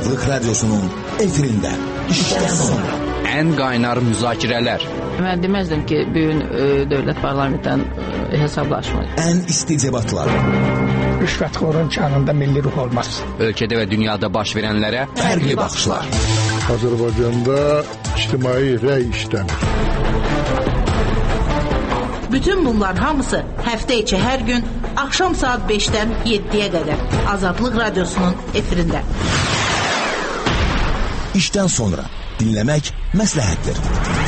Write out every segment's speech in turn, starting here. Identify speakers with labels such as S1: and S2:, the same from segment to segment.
S1: Azadlıq Radyosu'nun efirində işdən sonra.
S2: Ən qaynar müzakirələr.
S3: Mən deməzdim ki, bugün dövlət parlamentdən hesablaşmır.
S1: Ən isti debatlar.
S4: Rüşvətxorun kanında milli ruh olmaz.
S2: Ölkədə və dünyada baş verənlərə
S1: fərqli baxışlar.
S5: Azərbaycanda ictimai rəy işlənir.
S6: Bütün bunlar hamısı həftə içi hər gün axşam saat 5-dən 7-yə qədər Azadlıq Radyosu'nun efirində.
S1: İşdən sonra dinləmək məsləhətdir.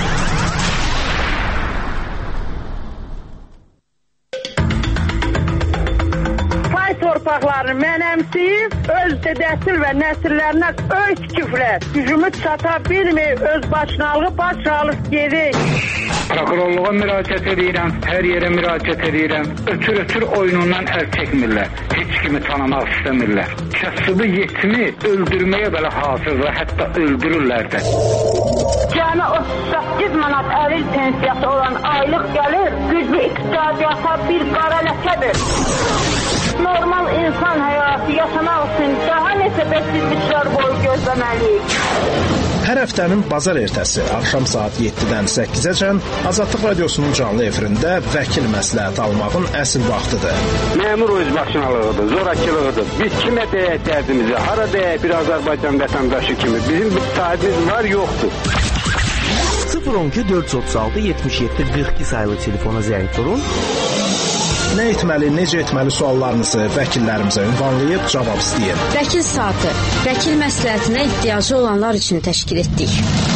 S7: Pay torpaqlarını mənəmsiyib, öz dedəsil və nəsillərinə öz küfrət, gücümü çata bilməyib, öz başınalığı baş alıb gedir.
S8: Prokurorluğa müraciət edirəm, hər yerə müraciət edirəm. Ötür oyunundan əl çəkmirlər. Heç kimi tanımaq istəmirlər. Kəsubu yetimi öldürməyə belə hazırdır, hətta öldürürlər də.
S7: Cəmi 38 manat əril pensiyası olan aylıq gəlir, güclü iqtisadiyyata bir qara ləkədir. Normal insan həyatı yaşamaq üçün daha neçə bəsizliklər boyu gözləməliyik.
S4: Hər həftənin bazar ertəsi axşam saat 7-dən 8-əcən Azadlıq Radyosu'nun canlı efirində vəkil məsləhət almağın əsl vaxtıdır.
S8: Məmur özbaşınalığıdır, zorakılığıdır. Biz kimə deyək dərdimizi, hara deyək bir Azərbaycan vətəndaşı kimi. Bizim bir sahibimiz var, yoxdur.
S9: 012 436 77 42 sayılı telefona zəng vurun.
S4: Nə etməli, necə etməli suallarınızı vəkillərimizə ünvanlayıb cavab istəyin.
S10: Vəkil saatı, vəkil məsləhətinə ehtiyacı olanlar üçün təşkil etdik.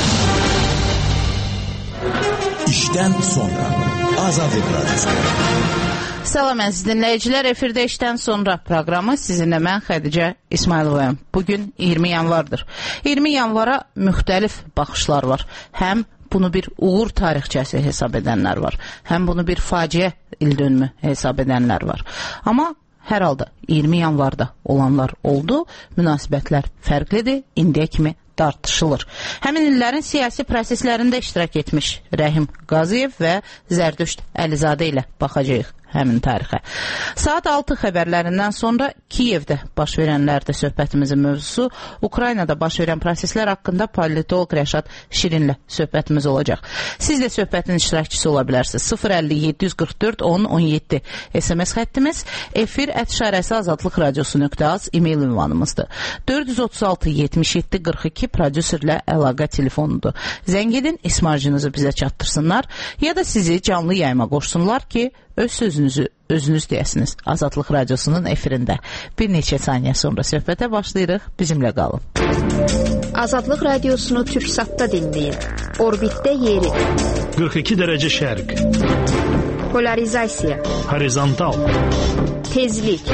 S1: İşdən sonra Azadlıq Radyosu.
S3: Salam əziz dinləyicilər, efirdə işdən sonra proqramı sizinlə mən Xədicə İsmayılovayam. Bugün 20 yanvardır. 20 yanvara müxtəlif baxışlar var. Həm bunu bir uğur tarixçəsi hesab edənlər var. Həm bunu bir faciə ildönümü hesab edənlər var. Amma hər halda 20 yanvarda olanlar oldu, münasibətlər fərqlidir, indiyə kimi tartışılır. Həmin illərin siyasi proseslərində iştirak etmiş Rəhim Qaziyev və Zərdüşt Əlizadə ilə baxacağıq həmin tarixə. Saat 6 xəbərlərindən sonra Kiyevdə baş verənlərdə söhbətimizin mövzusu, Ukraynada baş verən proseslər haqqında politolog Rəşad Şirinlə söhbətimiz olacaq. Siz də söhbətin iştirakçısı ola bilərsiniz. 050-744 10-17 SMS xəttimiz, efir@şarəsi azadlıq radiosu.az e-mail ünvanımızdır. 436-77-42 prodüserlə əlaqə telefonudur. Zəng edin, ismarcınızı bizə çatdırsınlar ya da sizi canlı yayıma qoşsunlar ki, öz sözünüzü özünüz deyəsiniz Azadlıq Radyosu'nun efirində. Bir neçə saniyə sonra söhbətə başlayırıq. Bizimlə qalın.
S10: Azadlıq Radiosunu Türksatda dinləyin. Orbitdə yeri.
S11: 42 dərəcə şərq.
S10: Polarizasiya.
S11: Horizontal.
S10: Tezlik.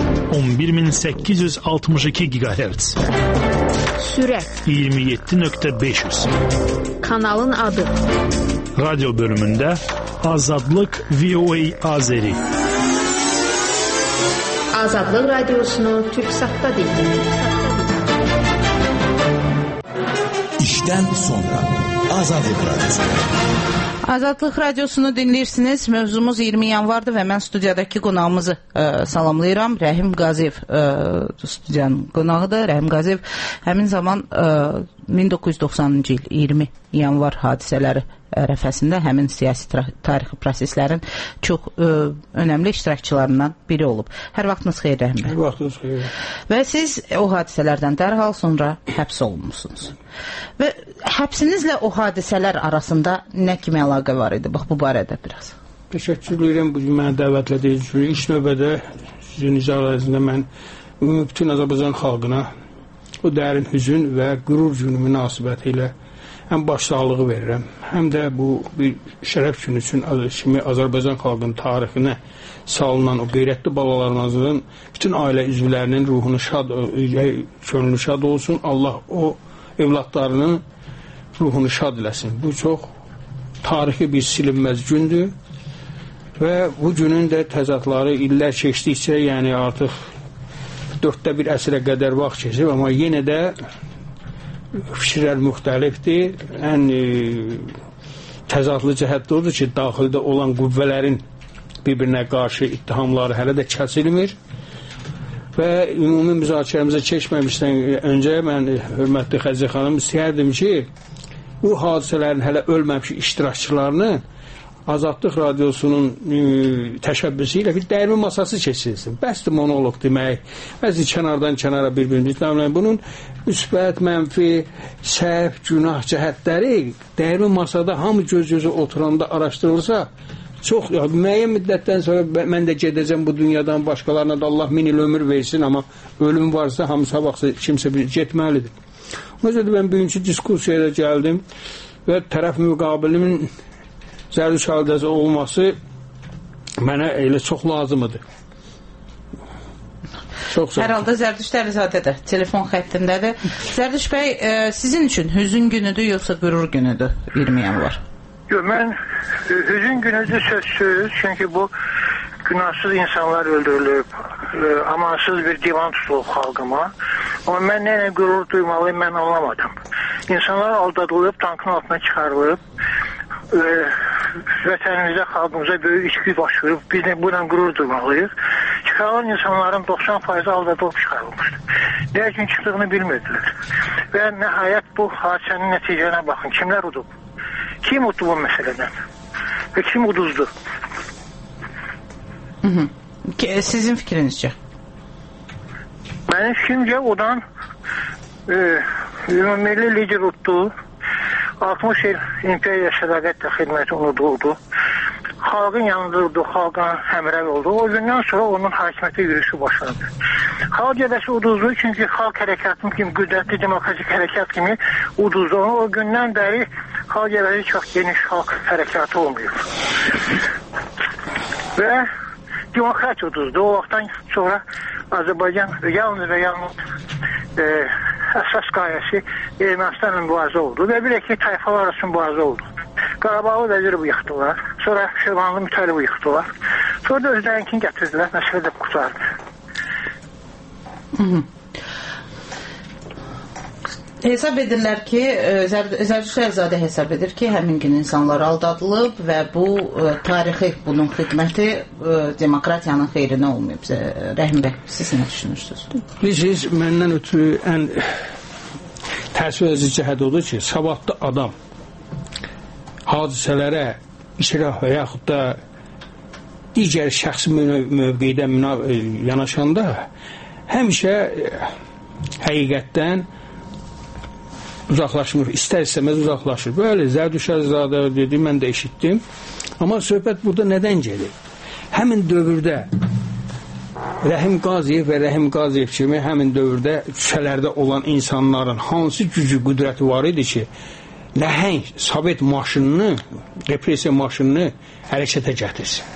S11: 11862 GHz.
S10: Sürət.
S11: 27.500.
S10: Kanalın adı.
S11: Radyo bölümündə Azadlıq VOA Azeri.
S10: Azadlıq Radiosunu Türksatda dinləyin.
S1: İşdən sonra Azadlıq Radyosu.
S3: Azadlıq Radiosunu dinləyirsiniz. Mövzumuz 20 yanvardır və mən studiyadakı qonağımızı salamlayıram. Rəhim Qaziyev studiyanın qonağıdır. Rəhim Qaziyev həmin zaman 1990-cı il 20 yanvar hadisələri ərəfəsində həmin siyasi tarixi proseslərin çox önəmli iştirakçılarından biri olub. Hər vaxtınız xeyir, Rəhim bəy.
S5: Hər vaxtınız xeyir.
S3: Və siz o hadisələrdən dərhal sonra həbs olunmuşsunuz. Və həbsinizlə o hadisələr arasında nə kimi əlaqə var idi? Bax, bu barədə biraz.
S5: Təşəkkür edirəm bugün mənə dəvət etdiyiniz üçün. İlk növbədə sizin icazənizlə mən bütün Azərbaycan xalqına o dərin hüzün və qürur günü münasibəti ilə həm başsağlığı verirəm, həm də bu bir şərəf günü üçün kimi Azərbaycan xalqının tarixinə salınan o qeyrətli balalarımızın bütün ailə üzvlərinin ruhunu könlü şad olsun. Allah o evlatlarının ruhunu şad eləsin. Bu çox tarixi bir silinməz gündür və bu günün də təzadları illər keçdikcə, yəni artıq 1/4 əsrə qədər vaxt keçib, amma yenə də fikirlər müxtəlifdir. Ən təzadlı cəhət odur ki, daxildə olan qüvvələrin bir-birinə qarşı ittihamları hələ də kəsilmir Və ümumi müzakirəmizə keçməmişdən öncə mən hörmətli Xədicə xanım istəyərdim ki, bu hadisələrin hələ ölməmiş iştirakçılarını Azadlıq Radiosunun təşəbbüsü ilə bir dəyirmi masası keçirilsin. Bəsdir monoloq demək, bəzi kənardan kənara bir-birimiz namlayın. Bunun müsbət, mənfi, səhv, günah cəhətləri dəyirmi masada hamı göz-gözə oturanda araşdırılsa, çox, müəyyən müddətdən sonra mən də gedəcəm bu dünyadan, başqalarına da Allah 1000 il ömür versin, amma ölüm varsa, hamısa baxsa, kimsə getməlidir. Ona görə mən bugünkü diskusiyaya gəldim və tərəf müqabilimin Zərdüşt Əlizadəsi olması mənə elə çox lazımdır.
S3: Hər halda Zərdüşt Əlizadə də telefon xəttindədir. Zərdüşt bəy, sizin üçün hüzün günüdür, yoxsa qürur günüdür 20 yanvar?
S12: Yox, mən hüzün günüdür sözsüz, çünki bu günahsız insanlar öldürülüb, amansız bir divan tutulub xalqıma. Amma mən nə qürur duymalıyım, mən anlamadım. İnsanlar aldadılıb, tankın altına çıxarılıb, vətənimizə, xalqımıza böyük içki baş verib, biz də bundan qürur duymalıyıq. Çıxarılan insanların 90% aldadılıb çıxarılmışdır. Nə üçün çıxdığını bilmirdilər. Və nəhayət bu hadisənin nəticəsinə baxın, kimlər udub? Kim udub bu məsələdən? Və kim uduzdu?
S3: Sizin fikrinizcə?
S12: Mənim fikrimcə odan milli lider uddu. 60 il imperiya sədaqətlə xidməti unuduldu. Xalqın yanında oldu, xalqın həmrəv oldu. O gündən sonra onun hakimiyyəti yürüyüşü başladı. Xalq cəbhəsi uduzdu, çünki xalq hərəkatı kimi, qüdrətli demokratik hərəkat kimi uduzdu. O gündən bəri xalq cəbhəsi çox geniş xalq hərəkatı olmuyor. Və demokrat uduzdu. O vaxtdan sonra Azərbaycan yalnız və yalnız əsas qayəsi Ermənistanla mübarizə oldu və bir iki tayfalar arasında mübarizə oldu. Qarabağlı vəziri yıxdılar, sonra Şirvanlı mütəlibi yıxdılar. Sonra da özlərinkini gətirdilər, məsələ də qutardı.
S3: Hesab edirlər ki, Zərdüşt Əlizadə hesab edir ki, həmin gün insanlar aldadılıb və bu tarixi, bunun xidməti demokratiyanın xeyrinə olmayıb. Rəhim bəy, siz nə düşünürsünüz?
S5: Bilirsiniz, məndən ötürü ən təəssüf edici cəhət odur ki, savadlı adam hadisələrə işrah və yaxud da digər şəxsi mövqedə yanaşanda həmişə həqiqətdən uzaqlaşmır, istər-istəməz uzaqlaşır. Böyle Zərdüşt Əlizadə dedi, mən də eşitdim. Amma söhbət burada nədən gedir? Həmin dövrdə Rəhim Qaziyev və Rəhim Qaziyev kimi həmin dövrdə küçələrdə olan insanların hansı gücü, qüdrəti var idi ki, nəhəng Sovet maşınını, repressiya maşınını hərəkətə gətirsin.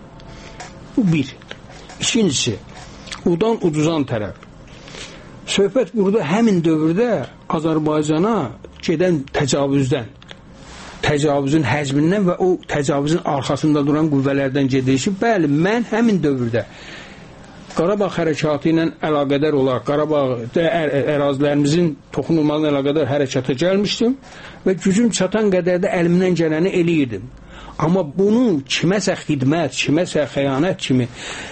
S5: Bu bir. İkincisi, udan uduzan tərəf. Söhbət burada həmin dövrdə Azərbaycana gedən təcavüzdən, təcavüzün həcmindən və o təcavüzün arxasında duran qüvvələrdən gedir ki, bəli, mən həmin dövrdə Qarabağ hərəkatı ilə əlaqədar olaraq Qarabağ ərazilərimizin toxunulmağına əlaqədar hərəkata gəlmişdim və gücüm çatan qədər də əlimdən gələni eləyirdim. Amma bunu kiməsə xidmət, kiməsə xəyanət kimi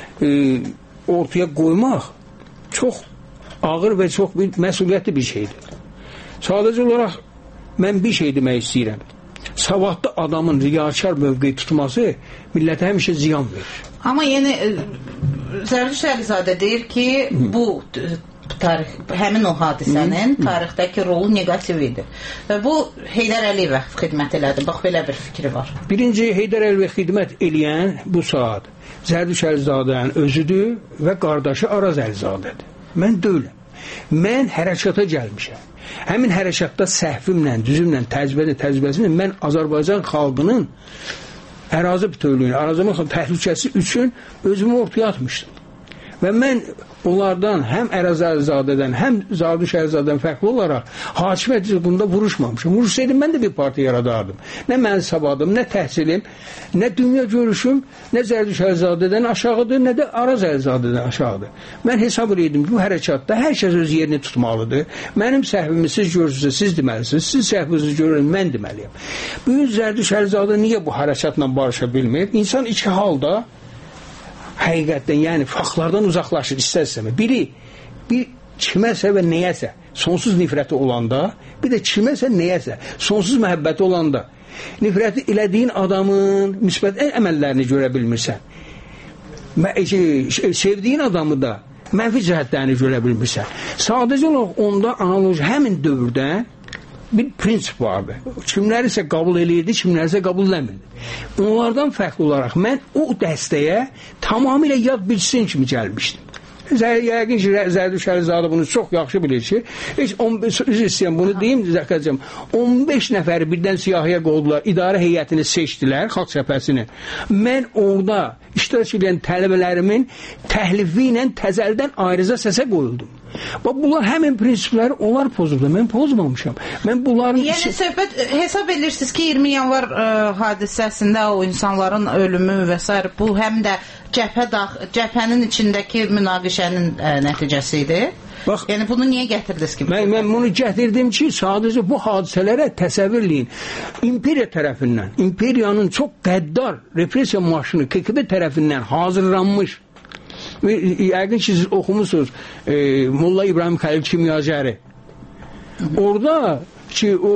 S5: ortaya qoymaq çox ağır və çox bir məsuliyyətli bir şeydir. Sadəcə olaraq mən bir şey demək istəyirəm. Savadlı adamın riyakar mövqeyi tutması millətə həmişə ziyan verir.
S3: Amma yəni Zərdüşt Əlizadə deyir ki, bu tarix, həmin o hadisənin tarixdəki rolu negativ idi. Və bu Heydər Əliyevə xidmət elədi. Bax, belə bir fikri var.
S5: Birinci, Heydər Əliyevə xidmət eləyən bu saat Zərdüşt Əlizadənin özüdür və qardaşı Araz Əlizadədir. Mən deyiləm. Mən hərəkata gəlmişəm. Həmin hərəkatda səhvimlə, düzümlə, təcrübəsimlə mən Azərbaycan xalqının ərazi bütövlüyünü, Azərbaycan təhlükəsi üçün özümü ortaya atmışdım. Və mən onlardan həm Araz Əlizadədən, həm Zərdüşt Əlizadədən fərqli olaraq hakimiyyət bunda vuruşmamışım. Vuruşsaydım mən də bir partiya yaradardım. Nə mənim savadım, nə təhsilim, nə dünya görüşüm, nə Zərdüşt Əlizadədən aşağıdır, nə də Araz Əlizadədən aşağıdır. Mən hesab edirdim ki, bu hərəkatda hər kəs öz yerini tutmalıdır. Mənim səhvimi siz görürsünüzsə, siz deməlisiniz. Siz səhvinizi görün, mən deməliyəm. Bugün Zərdüşt Əlizadə niyə bu hərəkatla barışa bilmir? İnsan iki halda həqiqətdən, yəni faktlardan uzaqlaşır istər-istəmə. Biri bir kiməsə və nəyəsə sonsuz nifrəti olanda, bir də kiməsə nəyəsə sonsuz məhəbbəti olanda, nifrəti elədiyin adamın müsbət əməllərini görə bilmirsən. Sevdiyin adamı da mənfi cəhətlərini görə bilmirsən. Sadəcə olaraq onda analoji həmin dövrdə bir prinsip vardı. Kimlərisə qəbul eləyirdi, kimlərisə qəbul eləmirdi. Onlardan fərqli olaraq mən o dəstəyə tamamilə yad bilsin kimi gəlmişdim. Yəqin ki, Zərdüşt Əlizadə bunu çox yaxşı bilir ki, heç 15 istəyəm bunu deyim, Zəkəcəm, 15 nəfəri birdən siyahıya qoydular, idarə heyətini seçdilər, xalq cəbhəsini. Mən orada iştirak edən tələbələrimin təhlifi ilə təzəldən ayrıca səsə qoyuldum. Bunlar həmin prinsipləri onlar pozublar. Mən pozmamışam. Mən bunların...
S3: Yəni söhbət hesab edirsiniz ki, 20 yanvar hadisəsində o insanların ölümü və s. bu həm də cəbhənin içindəki münaqişənin nəticəsi idi.
S5: Bax,
S3: yəni bunu niyə gətirdiniz ki?
S5: Mən bunu gətirdim ki, sadəcə bu hadisələrə təsəvvür eləyin. İmperiya tərəfindən, imperiyanın çox qəddar repressiya maşını KGB tərəfindən hazırlanmış. Yəqin ki, siz oxumusunuz Molla İbrahim Xəlil Kimyacəri. Orada ki, o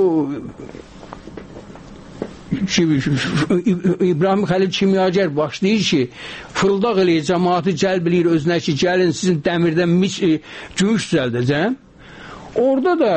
S5: İbrahim Xəlil Kimyacər başlayır ki, fırıldaq eləyir, cəmaatı cəlb eləyir özünə ki, gəlin sizin dəmirdən gümüş düzəldəcəm. Orada da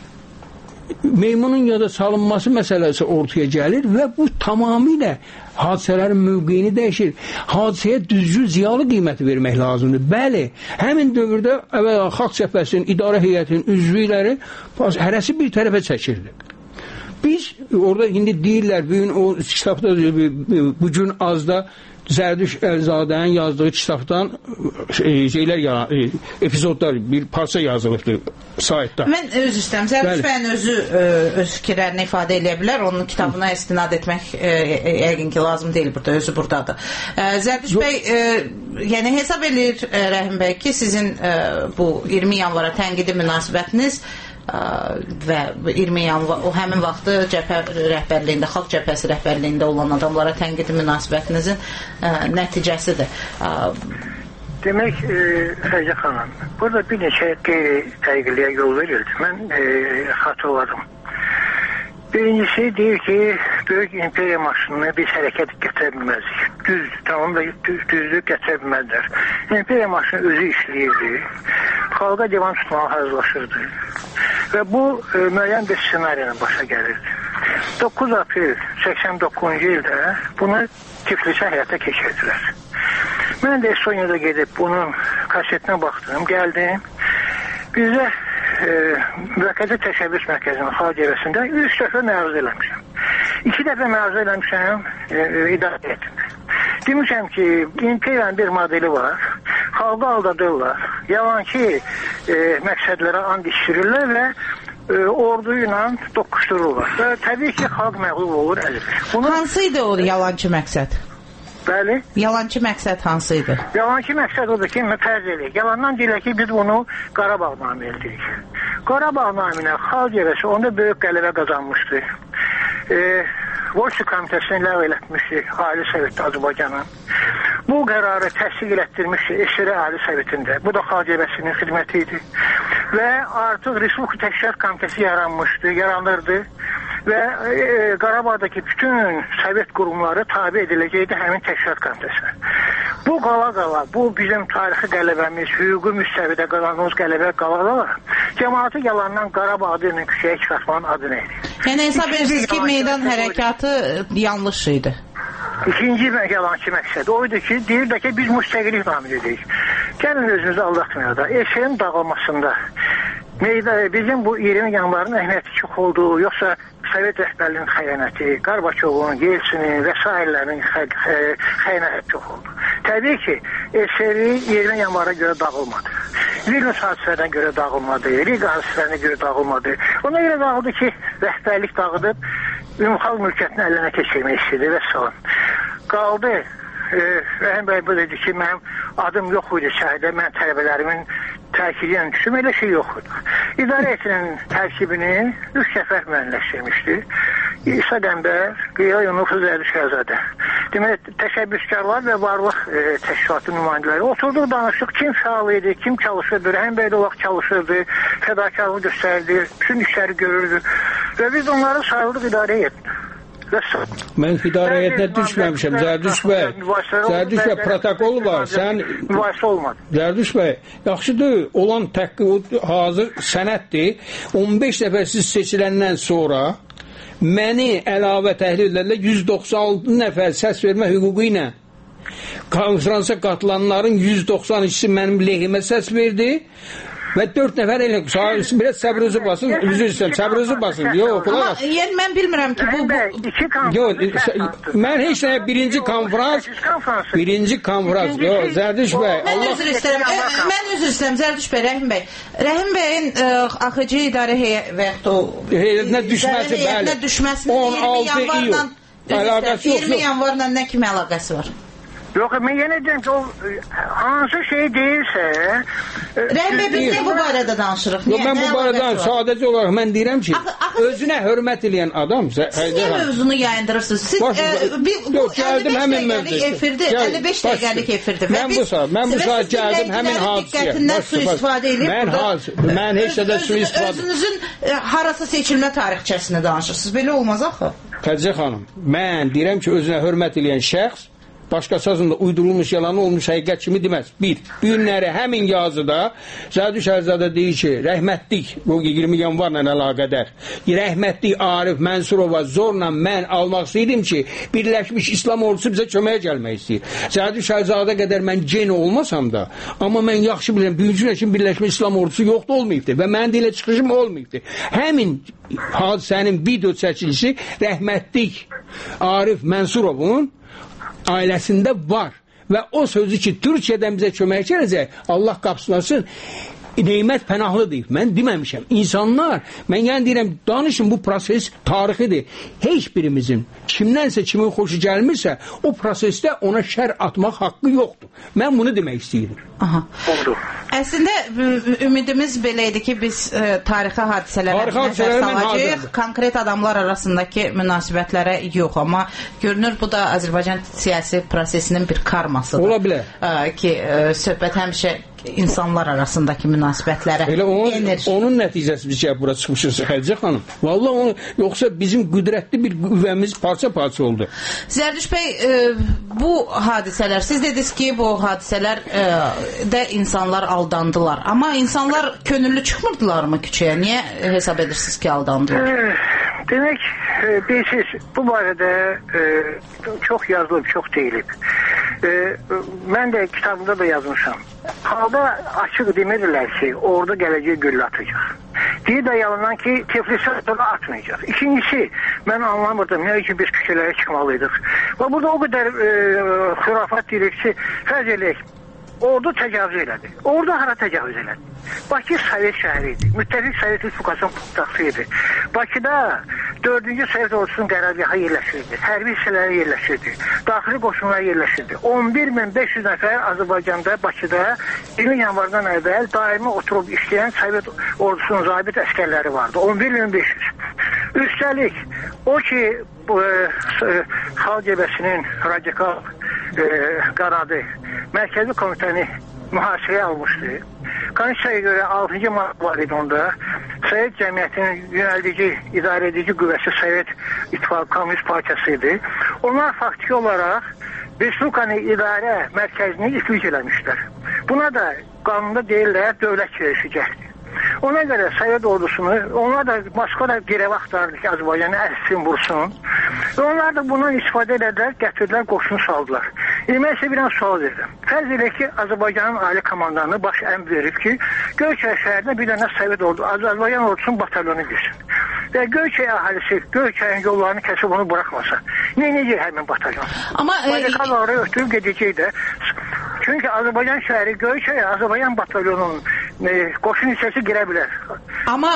S5: meymunun yada salınması məsələsi ortaya gəlir və bu tamamilə hadisələrin mövqeyini dəyişir. Hadisəyə düzgün ziyalı qiyməti vermək lazımdır. Bəli, həmin dövrdə əvvəla xalq cəbhəsinin, idarə heyətinin üzvləri hərəsi bir tərəfə çəkirdi. Biz orada indi deyirlər, o kitabda bugün azda Zərdüşt Əlizadənin yazdığı kitabdan epizodlar, bir parça yazılıbdır saytda.
S3: Mən öz istəyəm, Zərdüşt bəyin özü öz fikirlərini ifadə edə bilər, onun kitabına istinad etmək yəqin ki, lazım deyil burada, özü buradadır. Zərdüşt bəy, yəni hesab edir Rəhim bəy ki, sizin bu 20 yanvara tənqidi münasibətiniz və 20 yanvar, o həmin vaxtı cəbhə rəhbərliyində, xalq cəbhəsi rəhbərliyində olan adamlara tənqidi münasibətinizin nəticəsidir.
S12: Demək, Fəzə xanım, burada bir neçə qeyri-təqiliyə yol verildi. Mən xatırladım. Birincisi deyir ki, böyük imperiya maşınını biz hərəkət gətirə bilməzik. Düzdür, tamam da düzdür gətirə bilməzlər. İmperiya maşını özü işləyirdi, xalqa divan tutmağa hazırlaşırdı və bu müəyyən bir ssenariyanın başa gəlirdi. 9 aprel 89-cu ildə bunu Tiflisə həyata keçirdilər. Mən də Estonya'da gedib bunun kasetinə baxdım, gəldim. Bizdə Müvəqqəti Təşəbbüs Mərkəzinin xaricəsində 3 dəfə məruzə eləmişəm. 2 dəfə məruzə eləmişəm idarə heyətində. Demişəm ki, imperiyanın bir modeli var, xalqı aldadırlar, yalanki məqsədlərə and içirirlər və ordu ilə toqquşdururlar. Və təbii ki, xalq məğlub olur, əzilir.
S3: Hansıydı o yalancı məqsəd?
S12: Bəli.
S3: Yalancı məqsəd hansıydı?
S12: Yalancı məqsəd odur ki, fərz eləyik. Yalandan deyilək ki, biz bunu Qarabağ namı eləyik. Qarabağ naminə xalq cəbhəsi onda böyük qələbə qazanmışdı. Volşi komitəsini ləğv etmişdi Ali Sovetdə Azərbaycanın. Bu qərarı təsdiq elətdirmişdi SSR Ali Sovetində. Bu da xalq cəbhəsinin xidməti idi. Və artıq Respublika Təşkilat Komitəsi yaranırdı. Və Qarabağdakı bütün Sovet qurumları tabi ediləcəkdi həmin təşkilat komitəsinə. Bu qala-qala, bu bizim tarixi qələbəmiz, hüquqi müstəvidə qazandığımız qələbə qala-qala, cəmaatı yalandan Qarabağ adı ilə küçəyə çıxartmanın adı nə idi?
S3: Yəni hesab edirsiniz ki, meydan hərəkatı yanlış idi.
S12: İkinci yalancı məqsəd oydu ki, deyir də ki, biz müstəqillik namı dedik. Gəlin özümüzü aldatmayaq da, SSR-in dağılmasında bizim bu 20 yanvarın əhəmiyyəti çox olduğu, yoxsa Sovet rəhbərliyinin xəyanəti, Qarbaçovun, Yeltsinin və s. xəyanəti çox oldu. Təbii ki, SSR 20 yanvara görə dağılmadı. Vilnius hadisələrdən görə dağılmadı, Riga hadisələrinə görə dağılmadı. Ona görə dağıldı ki, rəhbərlik dağıdıb ümumxalq mülkiyyətini əlinə keçirmək istedi və s. Qaldı, Rəhim bəy bu dedi ki, mənim adım yox idi şəhərdə, mən tələbələrimin tərkibiylə düşüm, elə şey yox idi. İdarə heyətinin tərkibini 3 nəfər müəyyənləşdirmişdi. İsa Qəmbər, Qıya Yunus Zərdüşt Əlizadə. demək, təşəbbüskarlar və varlıq təşkilatı nümayəndələri oturduq, danışdıq, kim fəal idi, kim çalışırdı, Rəhim bəy də o vaxt çalışırdı, fədakarlıq göstərdi, bütün işləri görürdü və biz onları sayıldıq idarə etdik.
S5: Mən idarəyyətinə düşməmişəm, Zərdüş bəy. Zərdüş bəy, protokol var. Sən
S12: mübahisə olmadı.
S5: Zərdüş bəy, yaxşıdır, olan hazır sənəddir. 15 dəfə siz seçiləndən sonra məni əlavə təhlillərlə 196 nəfər səs vermə hüququ ilə konfransa qatılanların 192-si mənim lehimə səs verdi. Və 4 nəfər elə biraz səbrinizi basın, üzr istəyirəm, səbrinizi basın. Yox, qulaq as.
S3: Amma yəni mən bilmirəm ki,
S5: mən heç nə birinci konfrans, yox, Zərdüş bəy.
S3: Mən üzr istəyirəm, Zərdüş bəy, Rəhim bəy. Rəhim bəyin AXC İdarə
S5: Heyətinə düşməsi, bəli.
S3: 20 yanvarla nə kimi əlaqəsi var?
S12: Yox, mən yenə deyim ki, o hansı şey deyilsə...
S3: Rəhim bəy, biz niyə bu barədə danışırıq?
S5: Yox, mən bu barədə sadəcə olaraq mən deyirəm ki, özünə hörmət eləyən adam...
S3: Siz niyə mövzunu yayındırırsınız? Siz bu 55 dəqiqəlik efirdir.
S5: Mən bu saat gəldim həmin hadisəyə. Mən heç də sui-istifadə...
S3: Özünüzün harası seçilmə tarixçəsini danışırsınız. Belə olmaz axı.
S5: Xədicə xanım, mən deyirəm ki, özünə hörmət eləyən şəxs başqası azında uydurulmuş, yalanı olmuş həqiqət kimi deməz. Bir günləri həmin yazıda Zərdüş Ərzadə deyir ki, rəhmətlik, bu 20 yanvarla əlaqədər, rəhmətlik Arif Mənsurova zorla mən almaq istəyirdim ki, Birləşmiş İslam ordusu bizə köməyə gəlmək istəyir. Zərdüş Ərzadə qədər mən gen olmasam da, amma mən yaxşı bilirəm, bugünkü üçün Birləşmiş İslam ordusu yoxda olmayıbdır və mənim də elə çıxışım olmayıbdır. Həmin hadisənin video çəkilişi rəhmətlik Arif Mənsurovun ailəsində var və o sözü ki, Türkiyədən bizə kömək gələcək, Allah qapısını açsın, neymət pənahlıdır. Mən deməmişəm. İnsanlar, mən yəni deyirəm, danışın, bu proses tarixidir. Heç birimizin kimdənsə kimin xoşu gəlmirsə, o prosesdə ona şər atmaq haqqı yoxdur. Mən bunu demək istəyirəm.
S3: Aha. Oldu. Əslində, ümidimiz belə idi ki, biz tarixi hadisələrə nəzər salacağıq, konkret adamlar arasındakı münasibətlərə yox, amma görünür, bu da Azərbaycan siyasi prosesinin bir karmasıdır.
S5: Ola bilər.
S3: Ki, söhbət həmişə insanlar arasındakı münasibətlərə enir.
S5: Onun nəticəsi biz ki, bura çıxmışız, Xədicə xanım. Vallahi yoxsa bizim qüdrətli bir qüvvəmiz parça-parça oldu.
S3: Zərdüş bəy, bu hadisələr, siz dediniz ki, bu hadisələr də insanlar aldandılar. Amma insanlar könüllü çıxmırdılar mı küçəyə? Niyə hesab edirsiniz ki, aldandılar?
S12: Demək, bilirsiniz, bu barədə çox yazılıb, çox deyilib. Mən də kitabımda da yazmışam. Halda açıq demirlər ki, orada gələcək güllə atacaq. Deyir də yalandan ki, Tiflisə orada atmayacaq. İkincisi, mən anlamırdım, nə üçün biz küçələrə çıxmalıydıq. Və burada o qədər xürafat deyirik ki, fərz eləyək. Ordu təcavüz elədi. Ordu hara təcavüz elədi? Bakı Sovet şəhəri idi. Müttəfiq Sovet Respublikasının paytaxtı idi. Bakıda 4-cü Sovet ordusunun qərargahı yerləşirdi. Hərbi hissələri yerləşirdi. Daxili qoşunlar yerləşirdi. 11.500 nəfər Azərbaycanda, Bakıda 20 yanvardan əvvəl daimi oturub işləyən Sovet ordusunun zabit əskərləri vardı. 11.500. Üstəlik, o ki, Xalq Cəbhəsinin radikal qanadı Mərkəzi Komitəni mühasirəyə almışdı. Konstitusiyaya görə 6-cı maddə var idi onda. Sovet cəmiyyətinin yönəldici, idarə edici qüvvəsi Sovet İttifaqı Komünist Partiyası idi. Onlar faktiki olaraq Respublikanın idarə mərkəzini iflic eləmişlər. Buna da qanunda deyirlər dövlət kirişəcəkdir. Ona görə Sovet ordusunu, onlar da Moskvada girəv axtardı ki, Azərbaycanı əssin vursun. Və onlar da bundan istifadə edədilər, gətirdilər, qoşunu saldılar. Mən sizə bir an sual verirəm. Fərz elə ki, Azərbaycanın ali komandanı baş əmr verib ki, Göyçay şəhərində bir dənə Sovet ordu, Azərbaycan ordusunun batalyonu girsin. Və Göyçay əhalisi, Göyçayın yollarını kəsib onu buraxmasa, necə həmin batalyon? Badikal oraya ötürüb gedəcək də. Çünki Azərbaycan şəhəri Göyçay, Azərbaycan batalyonunun qoşun hissəsi girə bilər.
S3: Amma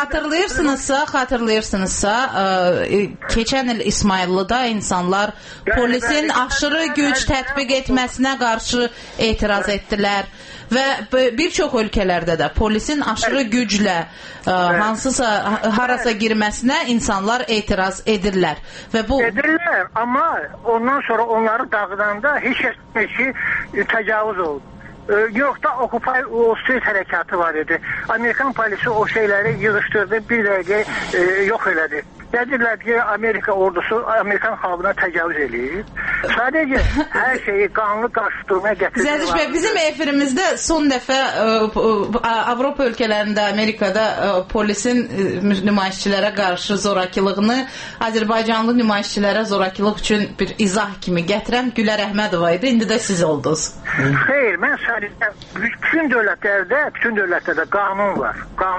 S3: xatırlayırsınızsa, keçən il İsmayıllıda insanlar polisin aşırı güc tətbiq etməsinə qarşı etiraz etdilər və bir çox ölkələrdə də polisin aşırı güclə hansısa harasa girməsinə insanlar etiraz edirlər və bu
S12: edirlər, amma ondan sonra onları dağıdanda heç ki təcavüz oldu. Yoxda Occupy Wall Street hərəkatı var idi. Amerikan polisi o şeyləri yığışdırdı, bir dəqiqə yox elədi. Dedirlər ki, Amerika ordusu Amerikan xalqına təcavüz eləyir. Sadəcə hər şeyi qanlı qarşıdurmaya gətirdi.
S3: Zərdiş bəy, bizim efirimizdə son dəfə Avropa ölkələrində, Amerikada polisin nümayişçilərə qarşı zorakılığını Azərbaycanlı nümayişçilərə zorakılıq üçün bir izah kimi gətirən Gülər Əhmədova idi. İndi də siz oldunuz.
S12: Xeyr, mən sadəcə bütün dövlətlərdə qanun var.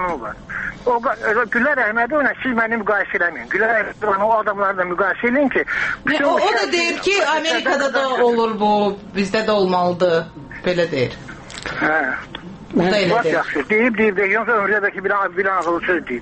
S12: Gülər Əhmədovla siz məni müqayisə eləməyin. Gülər Əhmədovla o adamlarla müqayisə eləyin ki...
S3: O da deyir ki, Amerikada da olur bu, bizdə də olmalıdır. Belə deyir.
S12: Bu da elə deyir. Deyib, yoxsa ömrədəki bir ağılı söz deyib.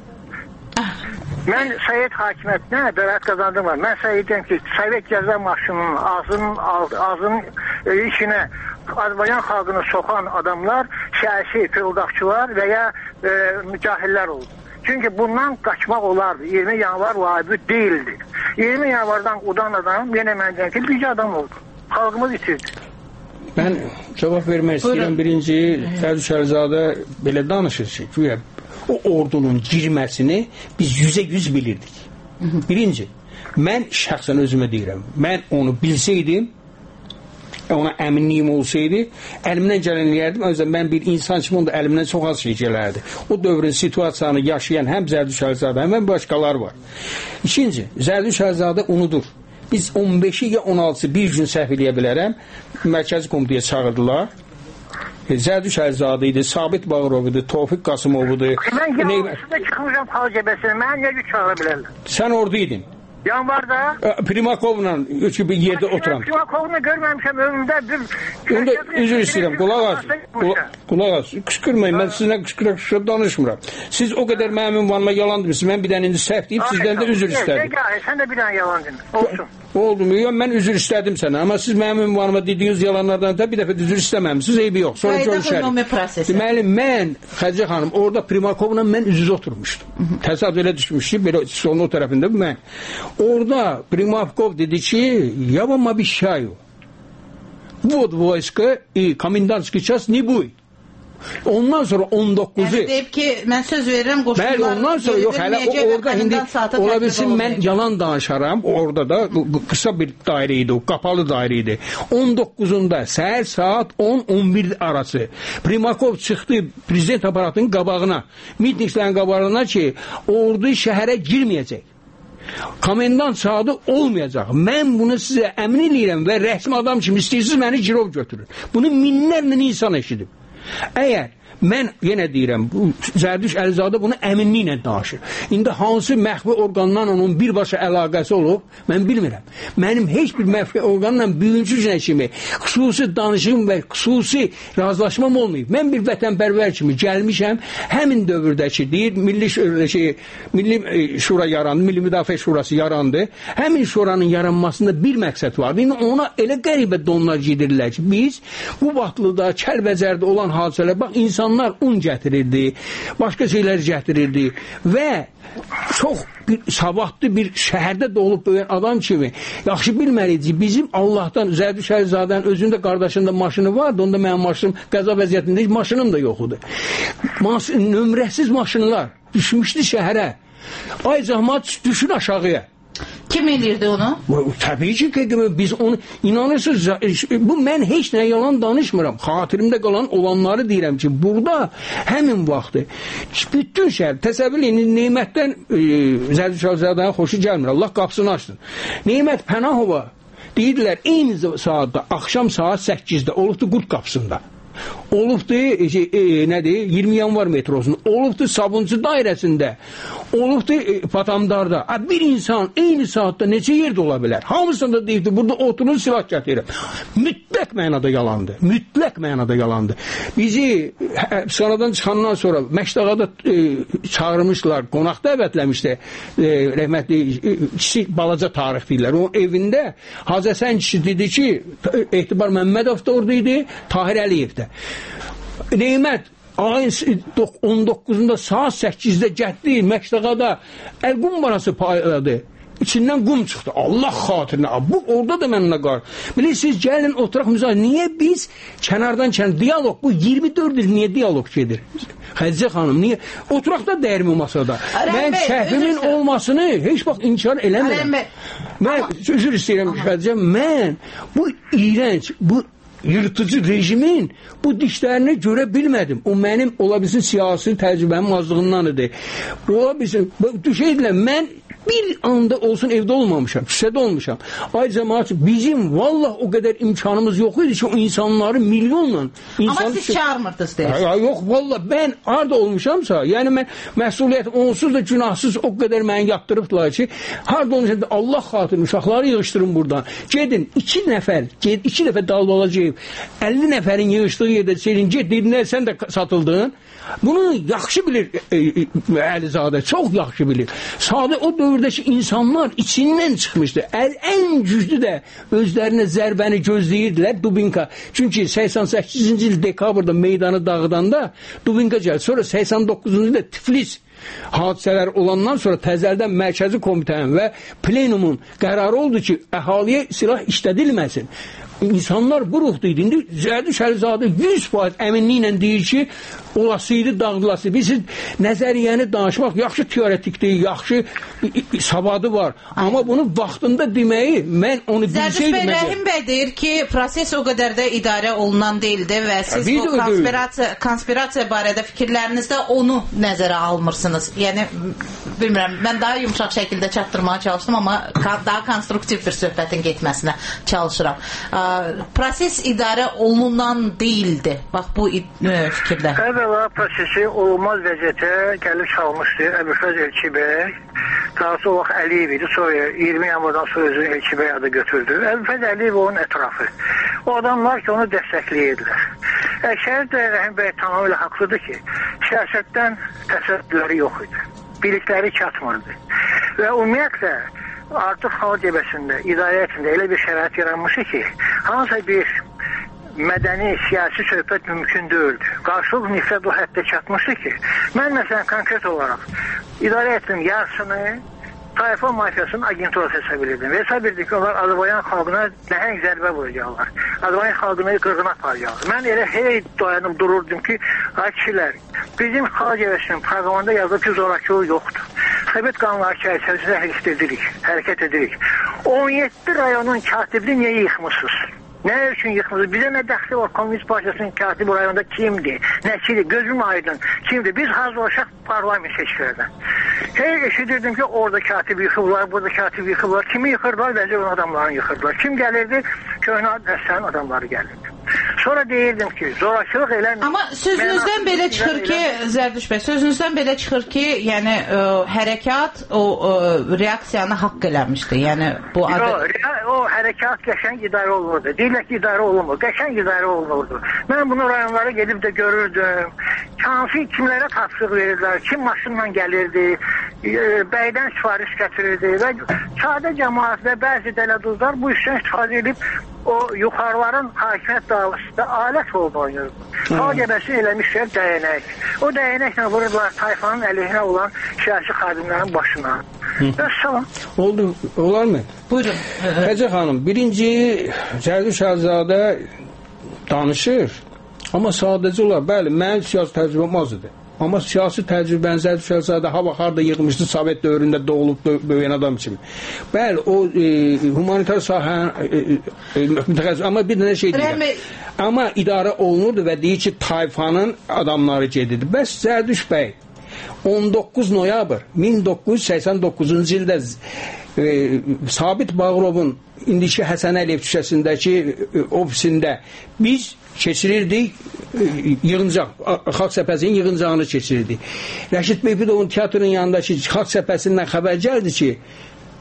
S12: Mən Sovet hakimiyyətinə dövlət qazandım var. Mən sayıdım ki, Sovet cəza maşınının ağzının içinə Azərbaycan xalqını soxan adamlar siyasi fırıldaqçılar və ya mücahillər oldu. Çünki bundan qaçmaq olardı. 20 yanvar vacib değildi. 20 yanvardan udan adam yenə məncə ki, bircə adam oldu. Xalqımız itirdi.
S5: Mən cavab vermək istəyirəm. Birinci, Zərdiş Əlizadə belə danışır ki, o ordunun girməsini biz 100% bilirdik. Birinci, mən şəxsən özümə deyirəm, mən onu bilsəydim, ona əminliyim olsaydı, əlimdən gələn eləyərdim. Özələn, mən bir insan kimi onda əlimdən çox az şey gələrdi. O dövrün situasiyanı yaşayan həm Zərdiş Əlizadə, həm başqalar var. İkinci, Zərdiş Əlizadə unudur. Biz 15-i ya 16-sı bir gün səhv eləyə bilərəm, Mərkəzi Komitəyə çağırdılar. Zərdiş Əlizadə idi, Sabit Bağırov idi, Tofiq Qasımov idi.
S12: Mən yanvarsında çıxmışam xalqəbəsinə, mən necə çağıra bilərlər?
S5: Sən orada idin.
S12: Yanvarda?
S5: Primakovla bir yerdə oturam.
S12: Primakovunu görməmişəm ömrümdə.
S5: Onda üzr istəyirəm, qulaq az. Qışqırmayın, mən sizinlə qışqıra danışmıram. Siz o qədər mənim ünvanıma yalan demişsiniz, mən bir dənə indi səhv deyib, sizdən də üzr istədim.
S12: Sən də bir dənə yalan demişsin, olsun.
S5: Oldu mu? Yox, mən üzr istədim sənə, amma siz mənim ünvanıma dediyiniz yalanlardan da bir dəfə üzr istəməmişsiniz, eybi yox. Sonra görüşərik. Deməli, mən, Xədicə xanım, orada Primakovla mən üz-üzə oturmuşdum. Təsadüf elə düşmüşdü, belə solun o tərəfində bu mən. Orada Primakov dedi ki, я вам обещаю, вот войска и комендантский час не будет. Ondan sonra 19'u...
S3: Yəni deyib ki, mən söz verirəm, qoşullar...
S5: Bəli, ondan sonra yox, hələ orada indi ola bilsin, mən yalan danışaram, orada da qısa bir dairə idi, qapalı dairə idi. 19'unda səhər saat 10-11 arası Primakov çıxdı prezident aparatının qabağına, mitinglərin qabağına ki, ordu şəhərə girməyəcək. Komendant saatı olmayacaq. Mən bunu sizə əmin eləyirəm və rəsmi adam kimi istəyirsiniz, məni girov götürür. Bunu minlərlə insan eşidib. Əgər mən yenə deyirəm, Zərdiş Əlizadə bunu əminliklə danışır. İndi hansı məxfi orqanla onun birbaşa əlaqəsi olub, mən bilmirəm. Mənim heç bir məxfi orqanla bugünkü günə kimi xüsusi danışığım və xüsusi razılaşmam olmayıb. Mən bir vətənpərvər kimi gəlmişəm, həmin dövrdəki deyir, Milli Şura yarandı, Milli Müdafiə Şurası yarandı. Həmin şuranın yaranmasında bir məqsəd vardı. İndi ona elə qəribə donlar gedirlər ki, biz bu vaxtlıda Kəlbəcərdə olan hadisələr, bax, insanlar un gətirirdi, başqa şeylər gətirirdi və çox bir savadlı bir şəhərdə doğulub böyüyən adam kimi yaxşı bilməliydik. Bizim Allahdan, Zərdiş Əlizadənin özündə qardaşında maşını vardı, onda mənim maşınım qəza vəziyyətində heç maşınım da yox idi. Nömrəsiz maşınlar düşmüşdü şəhərə. Ay zəhmat düşün aşağıya.
S3: Kim eləyirdi onu?
S5: Təbii ki, biz onu inanırsınız, bu mən heç nə yalan danışmıram. Xatirimdə qalan olanları deyirəm ki, burada həmin vaxtı bütün şəhər, təsəvvür edin, Neymətdən Zərdiş Əlizadənin xoşu gəlmir, Allah qapısını açsın. Neymət Pənahova deyirlər, eyni saatda, axşam saat 8-də olubdu Qurd qapısında. Olubdu, 20 yanvar metrosunda, olubdu Sabunçu dairəsində, olubdu Patamdarda. Bir insan eyni saatdə neçə yerdə ola bilər? Hamısında deyibdi, burada oturun silah gətirirəm. mütləq mənada yalandır. Mütləq mənada yalandır. Bizi sonradan çıxandan sonra Məşdağada çağırmışlar, qonaq dəvətləmişdi. Rəhmətli kişi balaca tarix deyirlər. Onun evində Hacı Həsən kişi dedi ki, Etibar Məmmədov da orada idi, Tahir Əliyev də. Neymət ayın 19-unda saat 8-də getdi Məşdağada Əlqum barası payladı. İçindən qum çıxdı. Allah xatirinə. Bu orada da mənimlə qar. Bilirsiniz, gəlin oturaq müzakirə. Niyə biz kənardan diyaloq, bu 24 il niyə diyaloq gedir? Xədicə xanım, niyə? Oturaq da dəyirmi masada. Mən səhvimin olmasını heç vaxt inkar eləmirəm. Mən üzr istəyirəm Xədicə, mən bu iyrənc, bu yırtıcı rejimin bu dişlərini görə bilmədim. O mənim ola bilsin siyasi təcrübəmin azlığından idi. Ola bilsin, düşəydilər, mən bir anda olsun evdə olmamışam, küçədə olmuşam. Ay cəmaat, bizim vallah o qədər imkanımız yox idi ki, o insanları milyonla...
S3: Amma siz çağırmırdınız deyir.
S5: Yox, vallah, mən harada olmuşamsa, yəni mən məsuliyyətim onsuz da günahsız o qədər məni yaptırıbdılar ki, harada olmuşam, Allah xatirinə uşaqları yığışdırın buradan. Gedin, 2 dəfə dalbalacaq, 50 nəfərin yığışdığı yerdə senin, dedilər, sən də satıldın. Bunu yaxşı bilir Əlizadə, çox yaxşı bilir. Sadə o dövrdəki insanlar içindən çıxmışdı. Ən güclü də özlərinə zərbəni gözləyirdilər Dubinka. Çünki 88-ci il dekabrda meydanı dağıdanda Dubinka gəldi. Sonra 89-cu ildə Tiflis hadisələr olandan sonra təzəldən Mərkəzi Komitənin və Plenumun qərarı oldu ki, əhaliyə silah işlədilməsin. İnsanlar bu ruhda idi. İndi Zərdüş Əlizadə 100% əminliklə deyir ki, olasıydı, dağılası. Biz nəzəriyyəni danışmaq yaxşı teoretikdir, yaxşı savadı var. Amma bunu vaxtında deməyi, mən onu bilsəydim...
S3: Zərdüş bəy, Rəhim bəy deyir ki, proses o qədər də idarə olunan deyildi və siz bu konspirasiya barədə fikirlərinizdə onu nəzərə almırsınız. Yəni, bilmirəm, mən daha yumuşaq şəkildə çatdırmağa çalışdım, amma daha konstruktiv bir söhbətin getməsinə çalışıram. Proses idarə olunan deyildi. Bax, bu fikirdə.
S12: Əvvəla prosesi olmaz vəziyyətə gəlib çalmışdı Əbülfəz Elçi bəy. Daha sonra o vaxt Əliyev idi. Sonra 20 yanvardan sonra özü Elçi bəy adı götürdü. Əbülfəz Əliyev onun ətrafı. O adamlar ki, onu dəstəkləyirdilər. Şəhid də Rəhim bəy tamamilə haqlıdır ki, siyasətdən təsəvvürləri yox idi. Bilikləri çatmırdı. Və ümumiyyətlə artıq xalq cəbhəsində, idarəətində elə bir şərait yaranmışdı ki, hansısa bir mədəni, siyasi söhbət mümkün deyildi. Qarşılıq nifrət o həddə çatmışdı ki, mən məsələn konkret olaraq idarəətin yarısını tayfa mafiyasının agenturası hesab edirdim. Və hesab edirdim ki, onlar Azərbaycan xalqına nəhəng zərbə vuracaqlar. Azərbaycan xalqını qırğına aparacaqlar. Mən elə hey dayanıb dururdum ki, ay kişilər, bizim xalq cəbhəsinin proqramında yazılıb ki, zorakılıq yoxdur. Sovet qanunları çərçivəsində hərəkət edirik. 17 rayonun katibini niyə yıxmışsınız? Nə üçün yıxmışsınız? Bizə nə dəxli var? Komünist Partiyasının katibi rayonda kimdir? Nəçidir? Gözüm aydın. Kimdir? Biz hazırlaşaq parlament seçkilərdən. Hey eşidirdim ki, orada katib yıxıblar, burada katib yıxıblar. Kimi yıxırlar? Vəzir adamlarını yıxırlar. Kim gəlirdi? Köhnə dəstənin adamları gəlirdi. Sonra deyirdim ki, zorakılıq eləmir.
S3: Amma sözünüzdən belə çıxır ki, Zərdüş bəy, sözünüzdən belə çıxır ki, yəni hərəkat o reaksiyanı haqq eləmişdi. Yəni bu
S12: o hərəkat qəşəng idarə olunurdu. Deyirlər ki, idarə olunmur. Qəşəng idarə olunurdu. Mən bunu rayonlara gedib də görürdüm. Hansı kimlərə tapşırıq verirdilər, kim maşınla gəlirdi, bəydən sifariş gətirirdi və sadə cəmaat və bəzi dələduzlar bu işdən istifadə edib o yuxarıların hakimiyyət davasında alət oldu oynayırdı. Xalq cəbhəsini eləmişlər dəyənək. O dəyənəklə vururdular tayfanın əleyhinə olan siyasi xadimlərin başına. Salam.
S5: Oldu, olar mı?
S3: Buyurun.
S5: Həcə xanım, birinci Zərdüş Əlizadə danışır, amma sadəcə olar. Bəli, mənim siyasi təcrübəm az idi. Amma siyasi təcrübən Zərdüş Əlizadə harda yığmışdı Sovet dövründə doğulub böyüyən adam kimi. Bəli, o humanitar sahə amma bir dənə şey deyir. Amma idarə olunurdu və deyir ki, tayfanın adamları gedirdi. Bəs Zərdüş bəy 19 noyabr 1989-cu ildə Sabit Bağırovun indiki Həsən Əliyev küçəsindəki ofisində biz keçirirdik yığıncaq, Xalq Səpəsinin yığıncağını keçirirdik. Rəşid Beypidovun teatrın yanındakı Xalq Səpəsindən xəbər gəldi ki,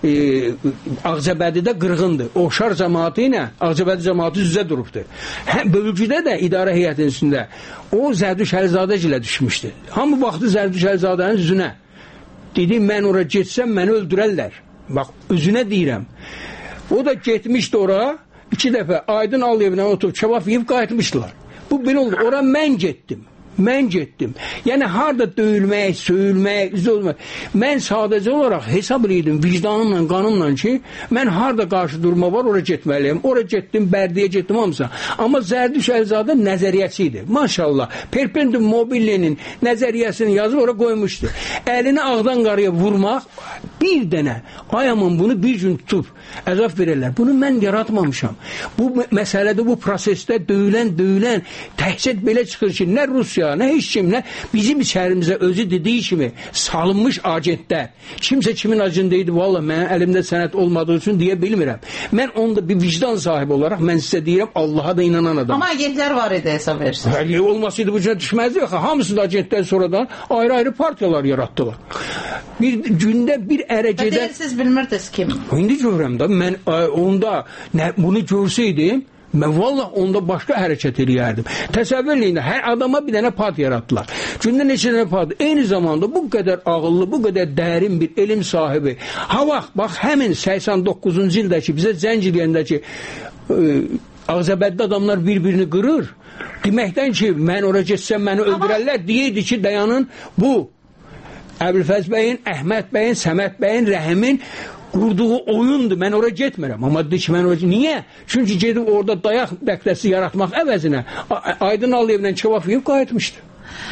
S5: Ağcabədidə qırğındır. Oxşar cəmaatı ilə Ağcabədi cəmaatı üzə durubdur. Bölgüdə də idarə heyətinin üstündə o Zərdüş Əlizadə ilə düşmüşdü. Hamı baxdı Zərdüş Əlizadənin üzünə. Dedi, mən ora getsəm məni öldürərlər. Bax, üzünə deyirəm. O da getmişdi ora, 2 dəfə Aydın Aliyevlə oturub kebab yiyib qayıtmışdılar. Bu belə oldu. Ora mən getdim. Yəni harada döyülmək, söyülmək, üzülmək. Mən sadəcə olaraq hesab edirdim vicdanımla, qanımla ki, mən harada qarşı durma var, ora getməliyim. Ora getdim, Bərdiyə getdim, hamısı. Amma Zərdüş Əlizadə nəzəriyyəçi idi. Maşallah. Perpendum mobilenin nəzəriyyəsini yazıb ora qoymuşdu. Əlini ağdan qarıya vurmaq, bir dənə ayamın bunu bir gün tutub əzab verirlər. Bunu mən yaratmamışam. Bu məsələdə, bu prosesdə döyülən, təhsil belə çıxır ki, nə Rusiya, nə heç kim, nə bizim içərimizə özü dediyi kimi salınmış agentlər. Kimsə kimin agentində idi, valla mənim əlimdə sənət olmadığı üçün deyə bilmirəm. Mən onda bir vicdan sahibi olaraq mən sizə deyirəm, Allaha da inanan adam.
S3: Amma agentlər var idi hesab verirsiniz.
S5: Olmasaydı bu cünə düşməzdi. Hamısı da agentlər sonradan ayrı-ayrı partiyalar yaratdılar. Bir gündə bir ərəgedə...
S3: Siz bilmirdiniz kim?
S5: İndi görürəm da, mən onda bunu görsəydim, mən valla onda başqa hərəkət eləyərdim. Təsəvvür eləyin, hər adama bir dənə part yaratdılar. Gündə neçə dənə part. Eyni zamanda bu qədər ağıllı, bu qədər dərin bir elm sahibi. Bax, həmin 89-cu ildəki, bizə zəng eləyəndəki Ağcabədidə adamlar bir-birini qırır. Deməkdən ki, mən ora getsəm məni öldürərlər, deyirdi ki, dayanın bu Əbülfəz bəyin, Əhməd bəyin, Səməd bəyin, Rəhimin qurduğu oyundur, mən ora getmirəm. Amma dedi ki, mən ora... Niyə? Çünki gedib orada dayaq dəktəsi yaratmaq əvəzinə Aydın Aliyevlə kebab yiyib qayıtmışdı.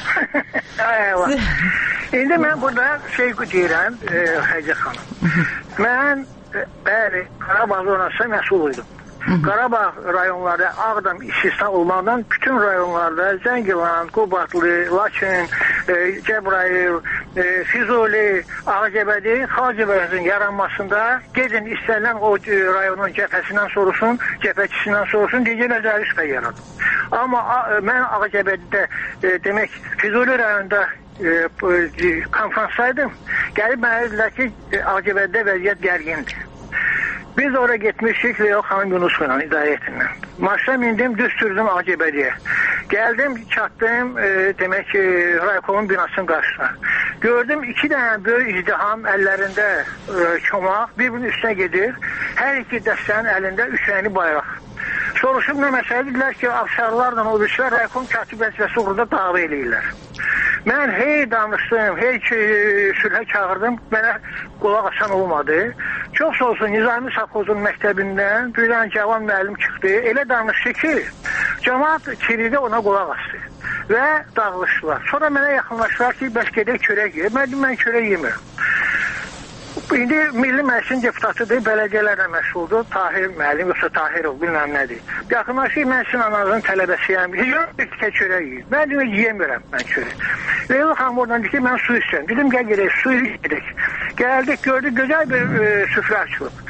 S12: İndi mən burada deyirəm, Həcə xanım. Mən, bəli, Qarabağ zonası məsuliydum. Qarabağ rayonları Ağdam istisna olmaqdan bütün rayonlarda Zəngilan, Qubadlı, Laçın, Cəbrayıl, Füzuli, Ağcabədi, Xalcəbədin yaranmasında gedin istənilən o rayonun cəbhəsindən soruşun, cəbhəçisindən soruşun, deyəcəklər Zərdüş bəy yaradı. Amma mən Ağcabədidə demək Füzuli rayonunda konferansdaydım. Gəlib mənə dedilər ki, Ağcabədidə vəziyyət gərgindir. Biz oraya getmişik Leyla xanım Yunus'la idarətindən. Maşına mindim, düz sürdüm Ağcabədiyə. Gəldim, çatdım, demək ki, Raykomun binasının qarşısına. Gördüm 2 dənə böyük izdiham əllərində çomaq, bir-birinin üstünə gedir. Hər 2 dəstənin əlində 3 rəngli bayraq. Soruşub nə məsələ dedilər ki, Afşarlarla o birçilər Raykom katib vəzifəsi uğrunda dava eləyirlər. Mən danışdım, sülhə çağırdım, mənə qulaq asan olmadı. Çox sağ olsun, Nizami Safxozun məktəbindən bir dənə cavan müəllim çıxdı. Elə danışdı ki, cəmaat çiridə ona qulaq asdı və dağılışdılar. Sonra mənə yaxınlaşdılar ki, bəs gedək çörək yiyir. Mən çörək yemirəm. İndi Milli Məclisin deputatıdır, bələdiyyələrlə məşğuldur. Tahir müəllim, yoxsa Tahirov, bilməm nədir. Yaxınlaşıq, mən sizin ananızın tələbəsiyəm. Bir tikə çörək yiyir. Mən demək, yiyəmirəm mən çörək. Leyla xanım oradan deyir ki, mən su istəyəm. Dedim, gəl gedək, su istəyək. Gəldik, gördük, gözəl bir süfrə açılıb.